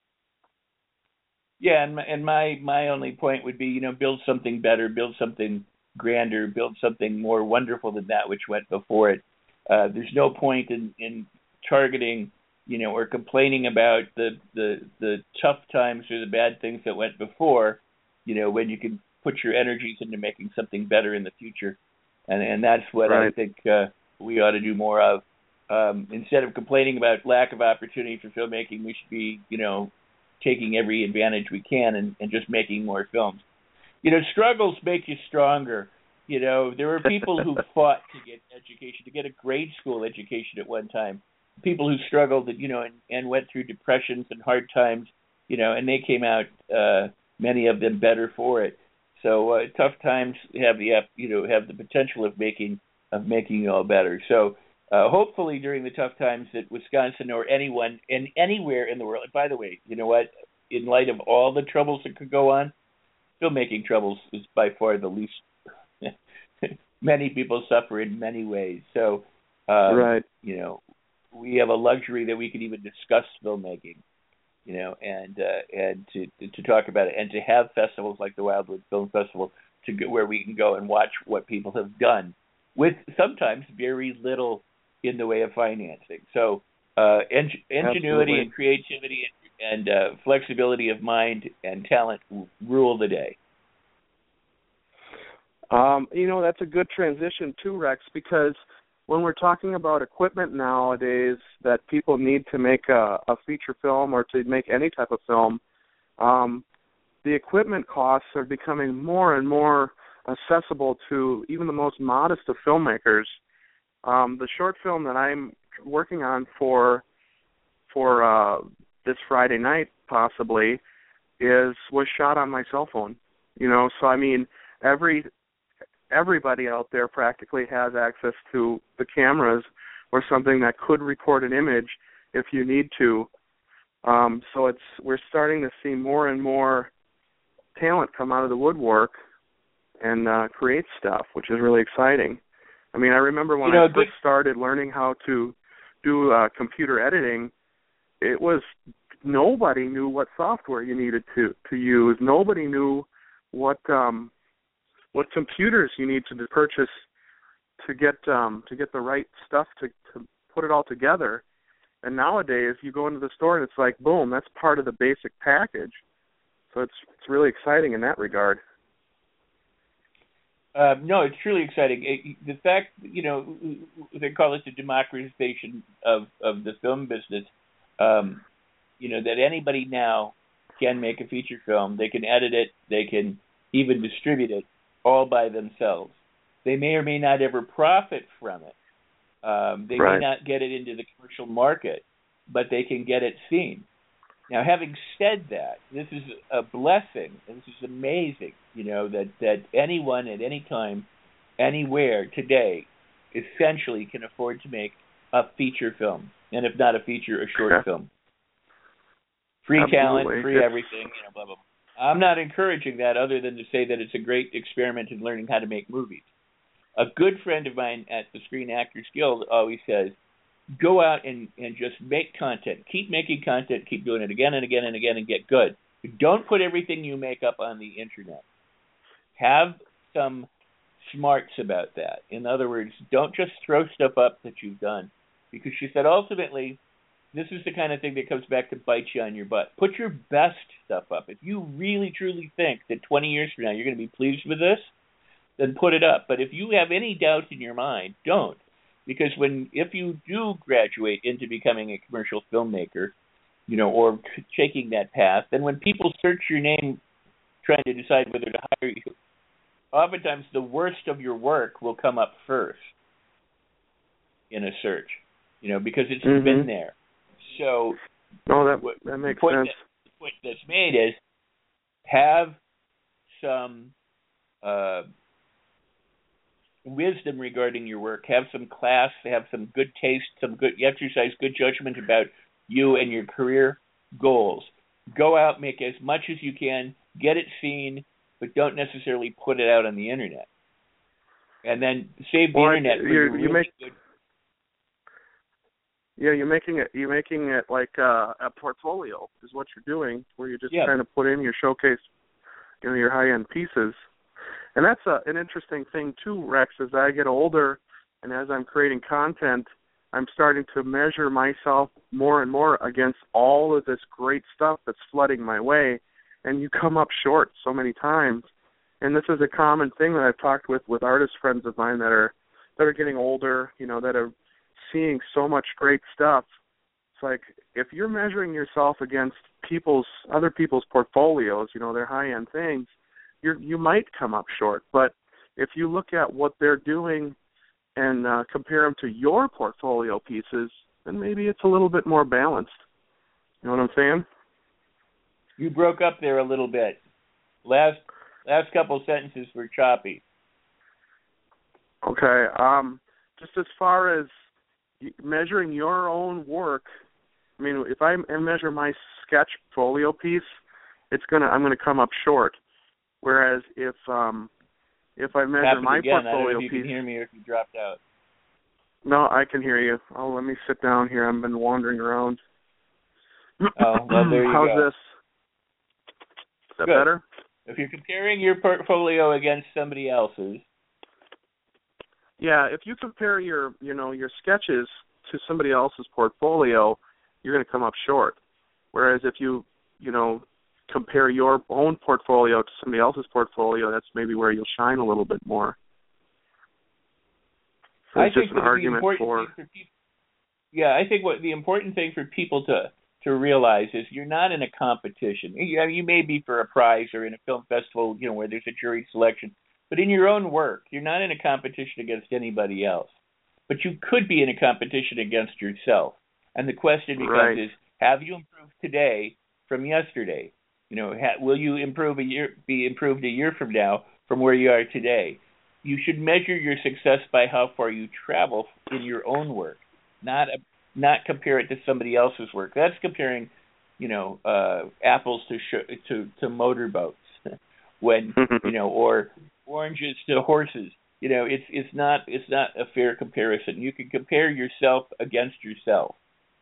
Yeah, and my, and my my only point would be, you know, build something better, build something grander, build something more wonderful than that which went before it. Uh, there's no point in in targeting, you know, or complaining about the, the the tough times or the bad things that went before, you know, when you can put your energies into making something better in the future. And and that's what right. I think uh, we ought to do more of. Um, instead of complaining about lack of opportunity for filmmaking, we should be, you know, taking every advantage we can and, and just making more films. You know, struggles make you stronger. You know, there were people who fought to get education, to get a grade school education at one time. People who struggled, you know, and, and went through depressions and hard times, you know, and they came out, uh, many of them, better for it. So uh, tough times have the, you know, have the potential of making of making you all better. So uh, hopefully during the tough times that Wisconsin or anyone and anywhere in the world. And by the way, you know what? In light of all the troubles that could go on, filmmaking troubles is by far the least. Many people suffer in many ways. So, um, right. you know. We have a luxury that we can even discuss filmmaking, you know, and uh, and to to talk about it, and to have festivals like the Wildwood Film Festival to go, where we can go and watch what people have done with sometimes very little in the way of financing. So uh, ing- ingenuity Absolutely. and creativity and, and uh, flexibility of mind and talent rule the day. Um, you know, that's a good transition too, Rex, because when we're talking about equipment nowadays that people need to make a, a feature film or to make any type of film, um, the equipment costs are becoming more and more accessible to even the most modest of filmmakers. Um, the short film that I'm working on for for uh, this Friday night, possibly, is was shot on my cell phone. You know, so I mean, every everybody out there practically has access to the cameras or something that could record an image if you need to. Um, so it's we're starting to see more and more talent come out of the woodwork and uh, create stuff, which is really exciting. I mean, I remember when you know, I first started learning how to do uh, computer editing, it was nobody knew what software you needed to, to use. Nobody knew what um, what computers you need to purchase to get um, to get the right stuff to, to put it all together. And nowadays, you go into the store and it's like, boom, that's part of the basic package. So it's it's really exciting in that regard. Uh, no, it's truly exciting. It, the fact, you know, they call it the democratization of, of the film business, um, you know, that anybody now can make a feature film. They can edit it. They can even distribute it all by themselves. They may or may not ever profit from it. Um, they right. may not get it into the commercial market, but they can get it seen. Now, having said that, this is a blessing, and this is amazing, you know, that, that anyone at any time, anywhere today, essentially can afford to make a feature film, and if not a feature, a short yeah. film. Free Absolutely. talent, free it's... everything, you know, blah, blah, blah. I'm not encouraging that other than to say that it's a great experiment in learning how to make movies. A good friend of mine at the Screen Actors Guild always says, go out and, and just make content. Keep making content. Keep doing it again and again and again and get good. Don't put everything you make up on the Internet. Have some smarts about that. In other words, don't just throw stuff up that you've done. Because she said, ultimately, this is the kind of thing that comes back to bite you on your butt. Put your best stuff up. If you really, truly think that twenty years from now you're going to be pleased with this, then put it up. But if you have any doubt in your mind, don't. Because when if you do graduate into becoming a commercial filmmaker, you know, or t- taking that path, then when people search your name trying to decide whether to hire you, oftentimes the worst of your work will come up first in a search, you know, because it's mm-hmm. been there. So no, that what, that makes the point sense. That, the point that's made is have some uh, wisdom regarding your work, have some class, have some good taste, some good exercise, good judgment about you and your career goals. Go out, make as much as you can, get it seen, but don't necessarily put it out on the Internet. And then save the well, Internet for you're, your you really make, good. Yeah, you're making it. You're making it like uh, a portfolio is what you're doing, where you're just Yeah. trying to put in your showcase, you know, your high-end pieces. And that's a, an interesting thing, too, Rex, as I get older and as I'm creating content, I'm starting to measure myself more and more against all of this great stuff that's flooding my way, and you come up short so many times. And this is a common thing that I've talked with, with artist friends of mine that are that are getting older, you know, that are seeing so much great stuff. It's like if you're measuring yourself against people's other people's portfolios, you know, their high-end things, you you might come up short. But if you look at what they're doing and uh, compare them to your portfolio pieces, then maybe it's a little bit more balanced. You know what I'm saying? You broke up there a little bit. Last last couple sentences were choppy. Okay. Um, just as far as measuring your own work, I mean, if I measure my sketch folio piece, it's gonna I'm gonna come up short. Whereas if um, if I measure Happened my again. portfolio I don't know if you piece, can hear me or if you dropped out. No, I can hear you. Oh, let me sit down here. I've been wandering around. Oh, well, there you How's go. this? Is that Good. better? If you're comparing your portfolio against somebody else's, yeah, if you compare your, you know, your sketches to somebody else's portfolio, you're going to come up short. Whereas if you, you know, compare your own portfolio to somebody else's portfolio, that's maybe where you'll shine a little bit more. So I it's think just an that argument the important for. thing for people, yeah, I think what the important thing for people to to realize is you're not in a competition. You, you may be for a prize or in a film festival, you know, where there's a jury selection, but in your own work, you're not in a competition against anybody else. But you could be in a competition against yourself. And the question becomes right. is, have you improved today from yesterday? You know, ha- will you improve a year, be improved a year from now from where you are today? You should measure your success by how far you travel in your own work, not a, not compare it to somebody else's work. That's comparing, you know, uh, apples to sh- to to motorboats, when you know, or oranges to horses. You know, it's it's not it's not a fair comparison. You can compare yourself against yourself.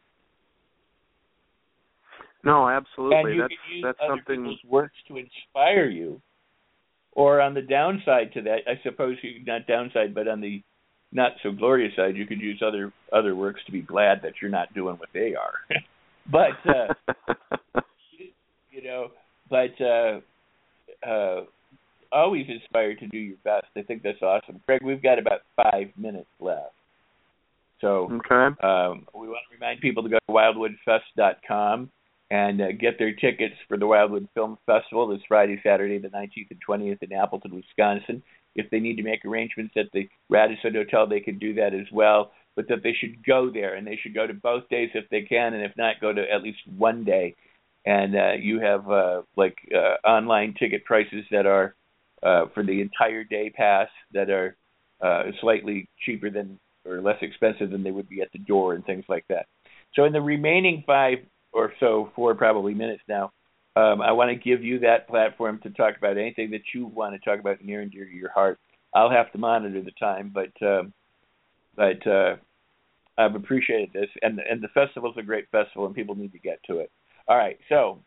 No, absolutely. And you that's can use that's other something. people's works to inspire you. Or on the downside to that, I suppose you not downside, but on the not so glorious side, you could use other other works to be glad that you're not doing what they are. but uh, you know, but uh, uh, always inspired to do your best. I think that's awesome, Craig. We've got about five minutes left, so okay. um, we want to remind people to go to wildwood fest dot com and uh, get their tickets for the Wildwood Film Festival this Friday, Saturday, the nineteenth and twentieth in Appleton, Wisconsin. If they need to make arrangements at the Radisson Hotel, they can do that as well, but that they should go there, and they should go to both days if they can, and if not, go to at least one day. And uh, you have, uh, like, uh, online ticket prices that are, uh, for the entire day pass, that are uh, slightly cheaper than, or less expensive than they would be at the door and things like that. So in the remaining five or so, four probably minutes now, um, I want to give you that platform to talk about anything that you want to talk about near and dear to your heart. I'll have to monitor the time, but um, but uh, I've appreciated this, and and the festival's a great festival, and people need to get to it. All right, so.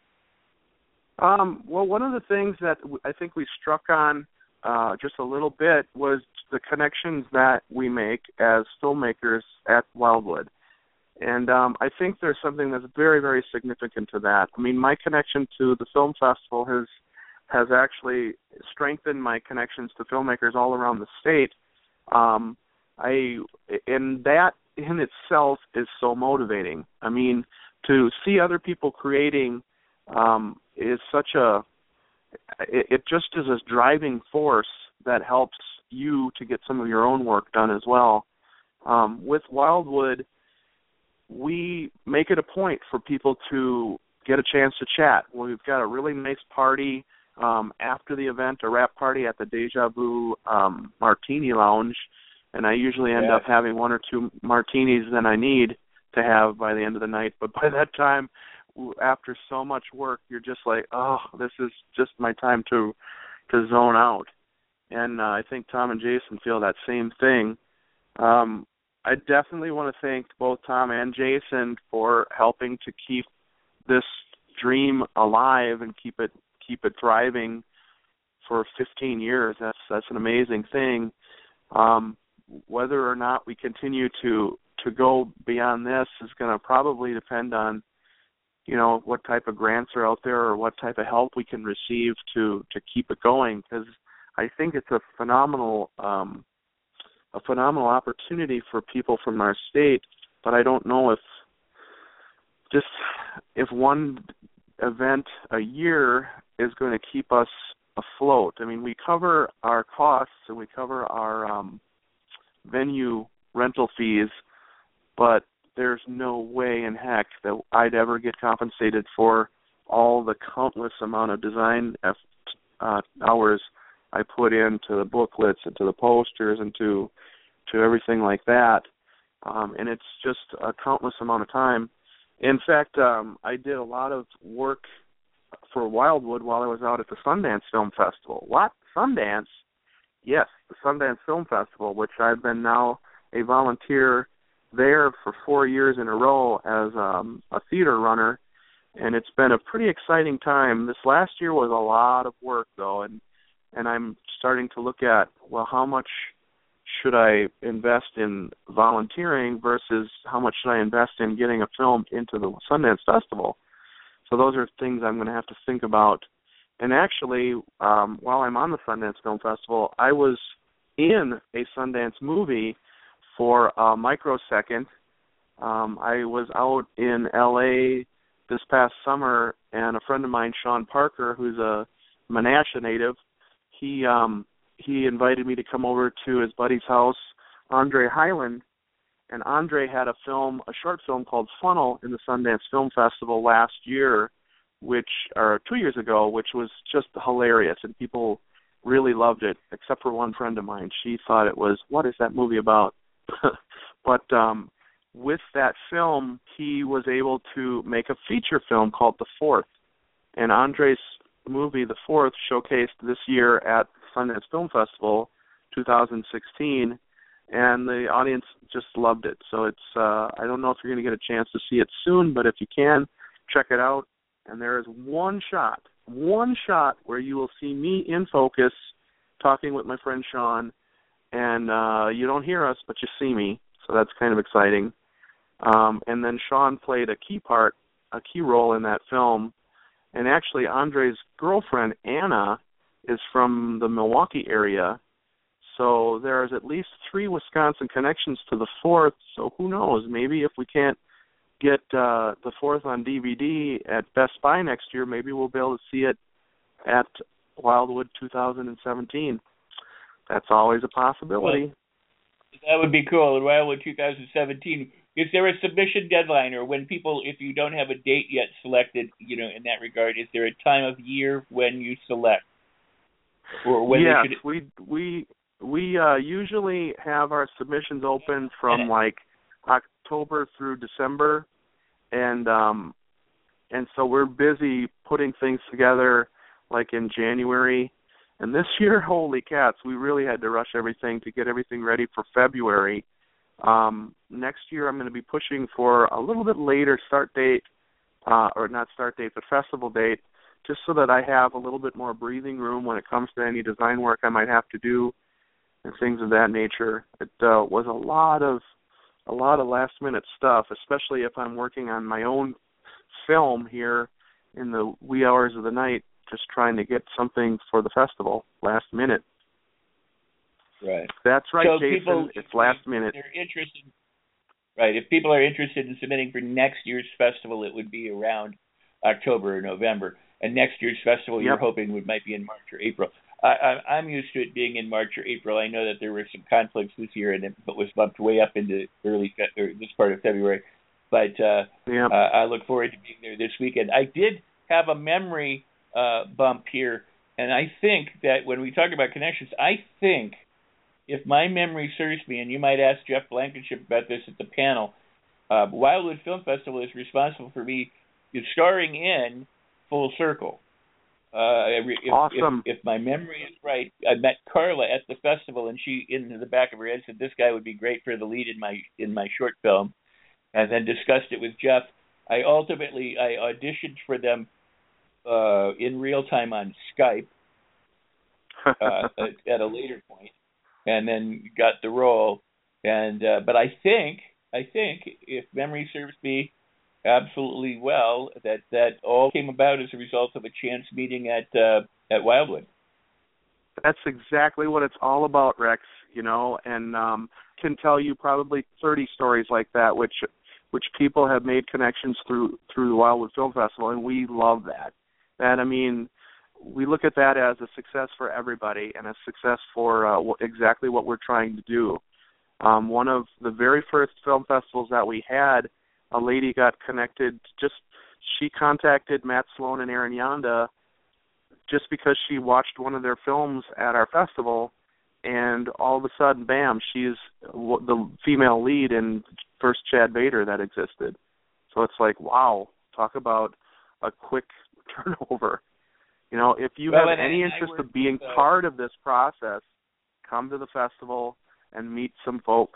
Um, well, one of the things that I think we struck on uh, just a little bit was the connections that we make as filmmakers at Wildwood. And um, I think there's something that's very, very significant to that. I mean, my connection to the film festival has has actually strengthened my connections to filmmakers all around the state. Um, I and that in itself is so motivating. I mean, to see other people creating um, is such a it, it just is a driving force that helps you to get some of your own work done as well. Um, with Wildwood, we make it a point for people to get a chance to chat. Well, we've got a really nice party um, after the event, a wrap party at the Deja Vu um, Martini Lounge, and I usually end yeah. up having one or two martinis than I need to have by the end of the night. But by that time, after so much work, you're just like, oh, this is just my time to to zone out. And uh, I think Tom and Jason feel that same thing. Um, I definitely want to thank both Tom and Jason for helping to keep this dream alive and keep it keep it thriving for fifteen years. That's that's an amazing thing. Um, whether or not we continue to to go beyond this is going to probably depend on, you know, what type of grants are out there or what type of help we can receive to to keep it going. Because I think it's a phenomenal. Um, a phenomenal opportunity for people from our state, but I don't know if just if one event a year is going to keep us afloat. I mean, we cover our costs and we cover our um, venue rental fees, but there's no way in heck that I'd ever get compensated for all the countless amount of design uh, hours I put into the booklets and to the posters and to to everything like that. Um, and it's just a countless amount of time. In fact, um, I did a lot of work for Wildwood while I was out at the Sundance Film Festival. What? Sundance? Yes, the Sundance Film Festival, which I've been now a volunteer there for four years in a row as um, a theater runner, and it's been a pretty exciting time. This last year was a lot of work, though, and and I'm starting to look at, well, how much should I invest in volunteering versus how much should I invest in getting a film into the Sundance Festival? So those are things I'm going to have to think about. And actually, um, while I'm on the Sundance Film Festival, I was in a Sundance movie for a microsecond. Um, I was out in L A this past summer, and a friend of mine, Sean Parker, who's a Menasha native, he um, he invited me to come over to his buddy's house, Andre Highland, and Andre had a film, a short film called Funnel in the Sundance Film Festival last year, which or two years ago, which was just hilarious, and people really loved it, except for one friend of mine. She thought it was, what is that movie about? But um, with that film, he was able to make a feature film called The Fourth, and Andre's movie, The Fourth, showcased this year at Sundance Film Festival two thousand sixteen, and the audience just loved it. So it's, uh, I don't know if you're going to get a chance to see it soon, but if you can, check it out. And there is one shot, one shot where you will see me in focus talking with my friend Sean, and uh, you don't hear us, but you see me, so that's kind of exciting. Um, and then Sean played a key part, a key role in that film, and actually Andre's girlfriend, Anna, is from the Milwaukee area, so there's at least three Wisconsin connections to The Fourth, so who knows, maybe if we can't get uh, The Fourth on D V D at Best Buy next year, maybe we'll be able to see it at Wildwood two thousand seventeen. That's always a possibility. Well, that would be cool. At Wildwood two thousand seventeen, is there a submission deadline, or when people, if you don't have a date yet selected, you know, in that regard, is there a time of year when you select? Or when yes, should... we we we uh, usually have our submissions open from like October through December, and um, and so we're busy putting things together like in January. And this year, holy cats, we really had to rush everything to get everything ready for February. Um, next year, I'm going to be pushing for a little bit later start date, uh, or not start date, but festival date, just so that I have a little bit more breathing room when it comes to any design work I might have to do and things of that nature. It uh, was a lot of a lot of last minute stuff, especially if I'm working on my own film here in the wee hours of the night, just trying to get something for the festival last minute. Right. That's right, so Jason. People, it's last minute. They're interested. Right. If people are interested in submitting for next year's festival, it would be around October or November. And next year's festival, yep. you're hoping would might be in March or April. I, I, I'm used to it being in March or April. I know that there were some conflicts this year, and it was bumped way up into early fe- or this part of February. But uh, yep. uh, I look forward to being there this weekend. I did have a memory uh, bump here, and I think that when we talk about connections, I think, if my memory serves me, and you might ask Jeff Blankenship about this at the panel, uh, Wildwood Film Festival is responsible for me starring in Full Circle. Uh, if, awesome. If, if my memory is right, I met Carla at the festival, and she, in the back of her head, said this guy would be great for the lead in my in my short film, and then discussed it with Jeff. I ultimately I auditioned for them uh, in real time on Skype uh, at, at a later point, and then got the role. And uh, but I think I think if memory serves me absolutely well, that that all came about as a result of a chance meeting at uh, at Wildwood. That's exactly what it's all about, Rex. You know, and um, can tell you probably thirty stories like that, which which people have made connections through through the Wildwood Film Festival, and we love that. That I mean, we look at that as a success for everybody and a success for uh, w- exactly what we're trying to do. Um, one of the very first film festivals that we had, a lady got connected, just she contacted Matt Sloan and Aaron Yonda just because she watched one of their films at our festival, and all of a sudden, bam, she's the female lead in first Chad Vader that existed. So it's like, wow, talk about a quick turnover. You know, if you well, have and, any and interest worked, of being uh, part of this process, come to the festival and meet some folks.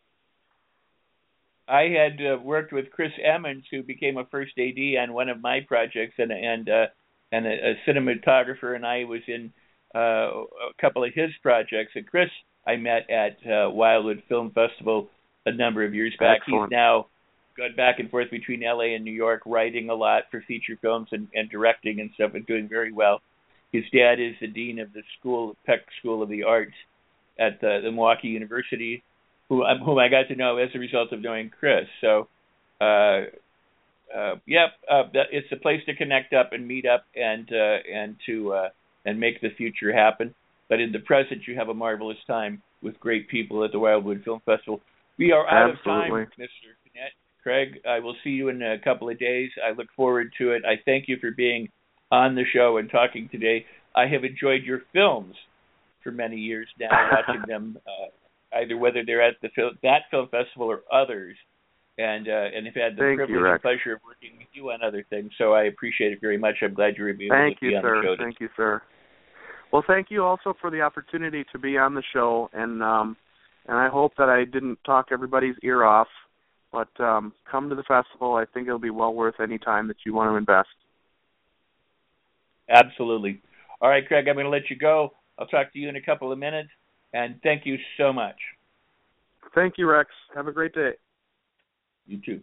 I had uh, worked with Chris Emmons, who became a first A D on one of my projects, and and uh, and a, a cinematographer, and I was in uh, a couple of his projects. And Chris, I met at uh, Wildwood Film Festival a number of years back. Excellent. He's now gone back and forth between L A and New York, writing a lot for feature films and, and directing and stuff, and doing very well. His dad is the dean of the school, Peck School of the Arts at the, the Milwaukee University, who whom I got to know as a result of knowing Chris. So uh, uh, yep, uh, that, it's a place to connect up and meet up and uh, and to uh, and make the future happen. But in the present, you have a marvelous time with great people at the Wildwood Film Festival. We are out Absolutely. of time, Mister Knet. Craig, I will see you in a couple of days. I look forward to it. I thank you for being on the show and talking today. I have enjoyed your films for many years now, watching them, uh, either whether they're at the fil- that film festival or others, and uh, and have had the Thank privilege you, and Rex. pleasure of working with you on other things. So I appreciate it very much. I'm glad you were able Thank to you, be on sir. the show. Thank you, sir. Well, thank you also for the opportunity to be on the show, and um, and I hope that I didn't talk everybody's ear off. But um, come to the festival. I think it'll be well worth any time that you want to invest. Absolutely. All right, Craig, I'm going to let you go. I'll talk to you in a couple of minutes, and thank you so much. Thank you, Rex. Have a great day. You too.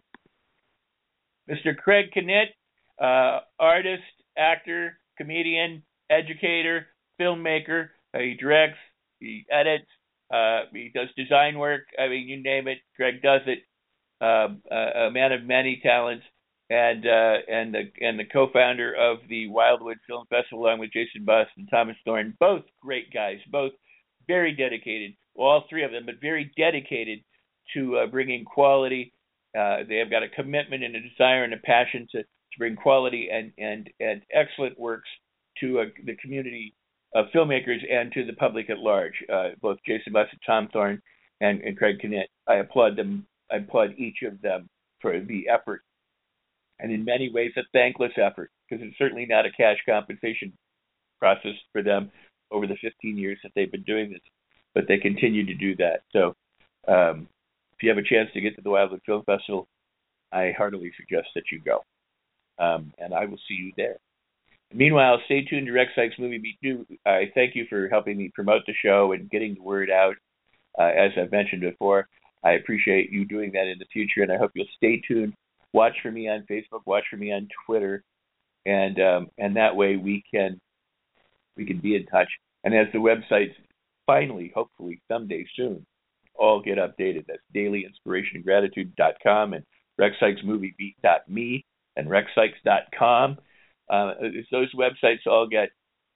Mister Craig Knet, uh, artist, actor, comedian, educator, filmmaker. Uh, he directs, he edits, uh, he does design work. I mean, you name it, Craig does it. Uh, a, a man of many talents, and uh, and the and the co-founder of the Wildwood Film Festival, along with Jason Buss and Thomas Thorne. Both great guys, both very dedicated. Well, all three of them, but very dedicated to uh, bringing quality. Uh, they have got a commitment and a desire and a passion to, to bring quality and and and excellent works to uh, the community of filmmakers and to the public at large. Uh, both Jason Buss and Tom Thorne and, and Craig Knet. I applaud them. I applaud each of them for the effort, and in many ways a thankless effort, because it's certainly not a cash compensation process for them over the fifteen years that they've been doing this, but they continue to do that. So um, if you have a chance to get to the Wildwood Film Festival, I heartily suggest that you go, um, and I will see you there. Meanwhile, stay tuned to Rex Sikes Movie Beat. Do I thank you for helping me promote the show and getting the word out, uh, as I've mentioned before. I appreciate you doing that in the future, and I hope you'll stay tuned. Watch for me on Facebook. Watch for me on Twitter, and um, and that way we can we can be in touch. And as the websites finally, hopefully someday soon, all get updated. That's daily inspiration and gratitude dot com and rex sikes movie beat dot me and rex sikes dot com. Uh, those websites all get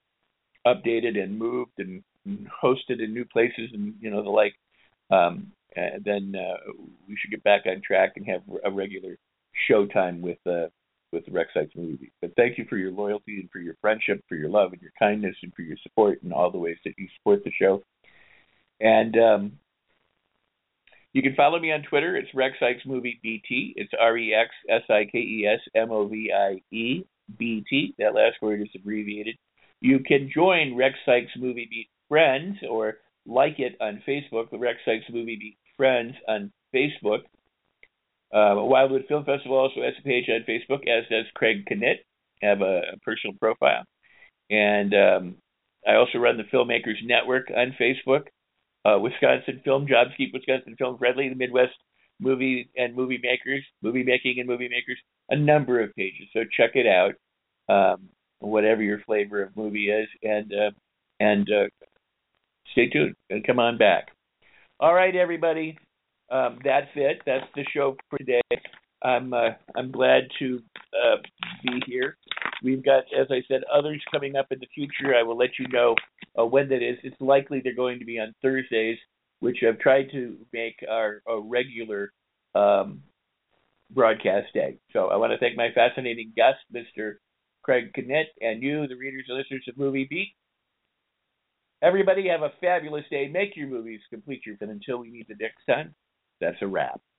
updated and moved and hosted in new places and you know the like. Um, and then uh, we should get back on track and have a regular showtime with uh, with the Rex Sikes Movie Beat. But thank you for your loyalty and for your friendship, for your love and your kindness and for your support and all the ways that you support the show. And um, you can follow me on Twitter. It's Rex Sikes Movie B T. It's R E X S I K E S M O V I E B T. That last word is abbreviated. You can join Rex Sikes Movie Beat Friends or like it on Facebook, the Rex Sikes Movie Beat Friends on Facebook. Uh, Wildwood Film Festival also has a page on Facebook, as does Craig Knet. I have a, a personal profile. And um, I also run the Filmmakers Network on Facebook. Uh, Wisconsin Film Jobs keep Wisconsin Film friendly, the Midwest Movie and Movie Makers, Movie Making and Movie Makers, a number of pages. So check it out, um, whatever your flavor of movie is, and uh, and uh, stay tuned and come on back. All right, everybody, um, that's it. That's the show for today. I'm uh, I'm glad to uh, be here. We've got, as I said, others coming up in the future. I will let you know uh, when that is. It's likely they're going to be on Thursdays, which I've tried to make our a regular um, broadcast day. So I want to thank my fascinating guest, Mister Craig Knet, and you, the readers and listeners of Movie Beat. Everybody have a fabulous day. Make your movies, complete your fun. Until we meet the next time, that's a wrap.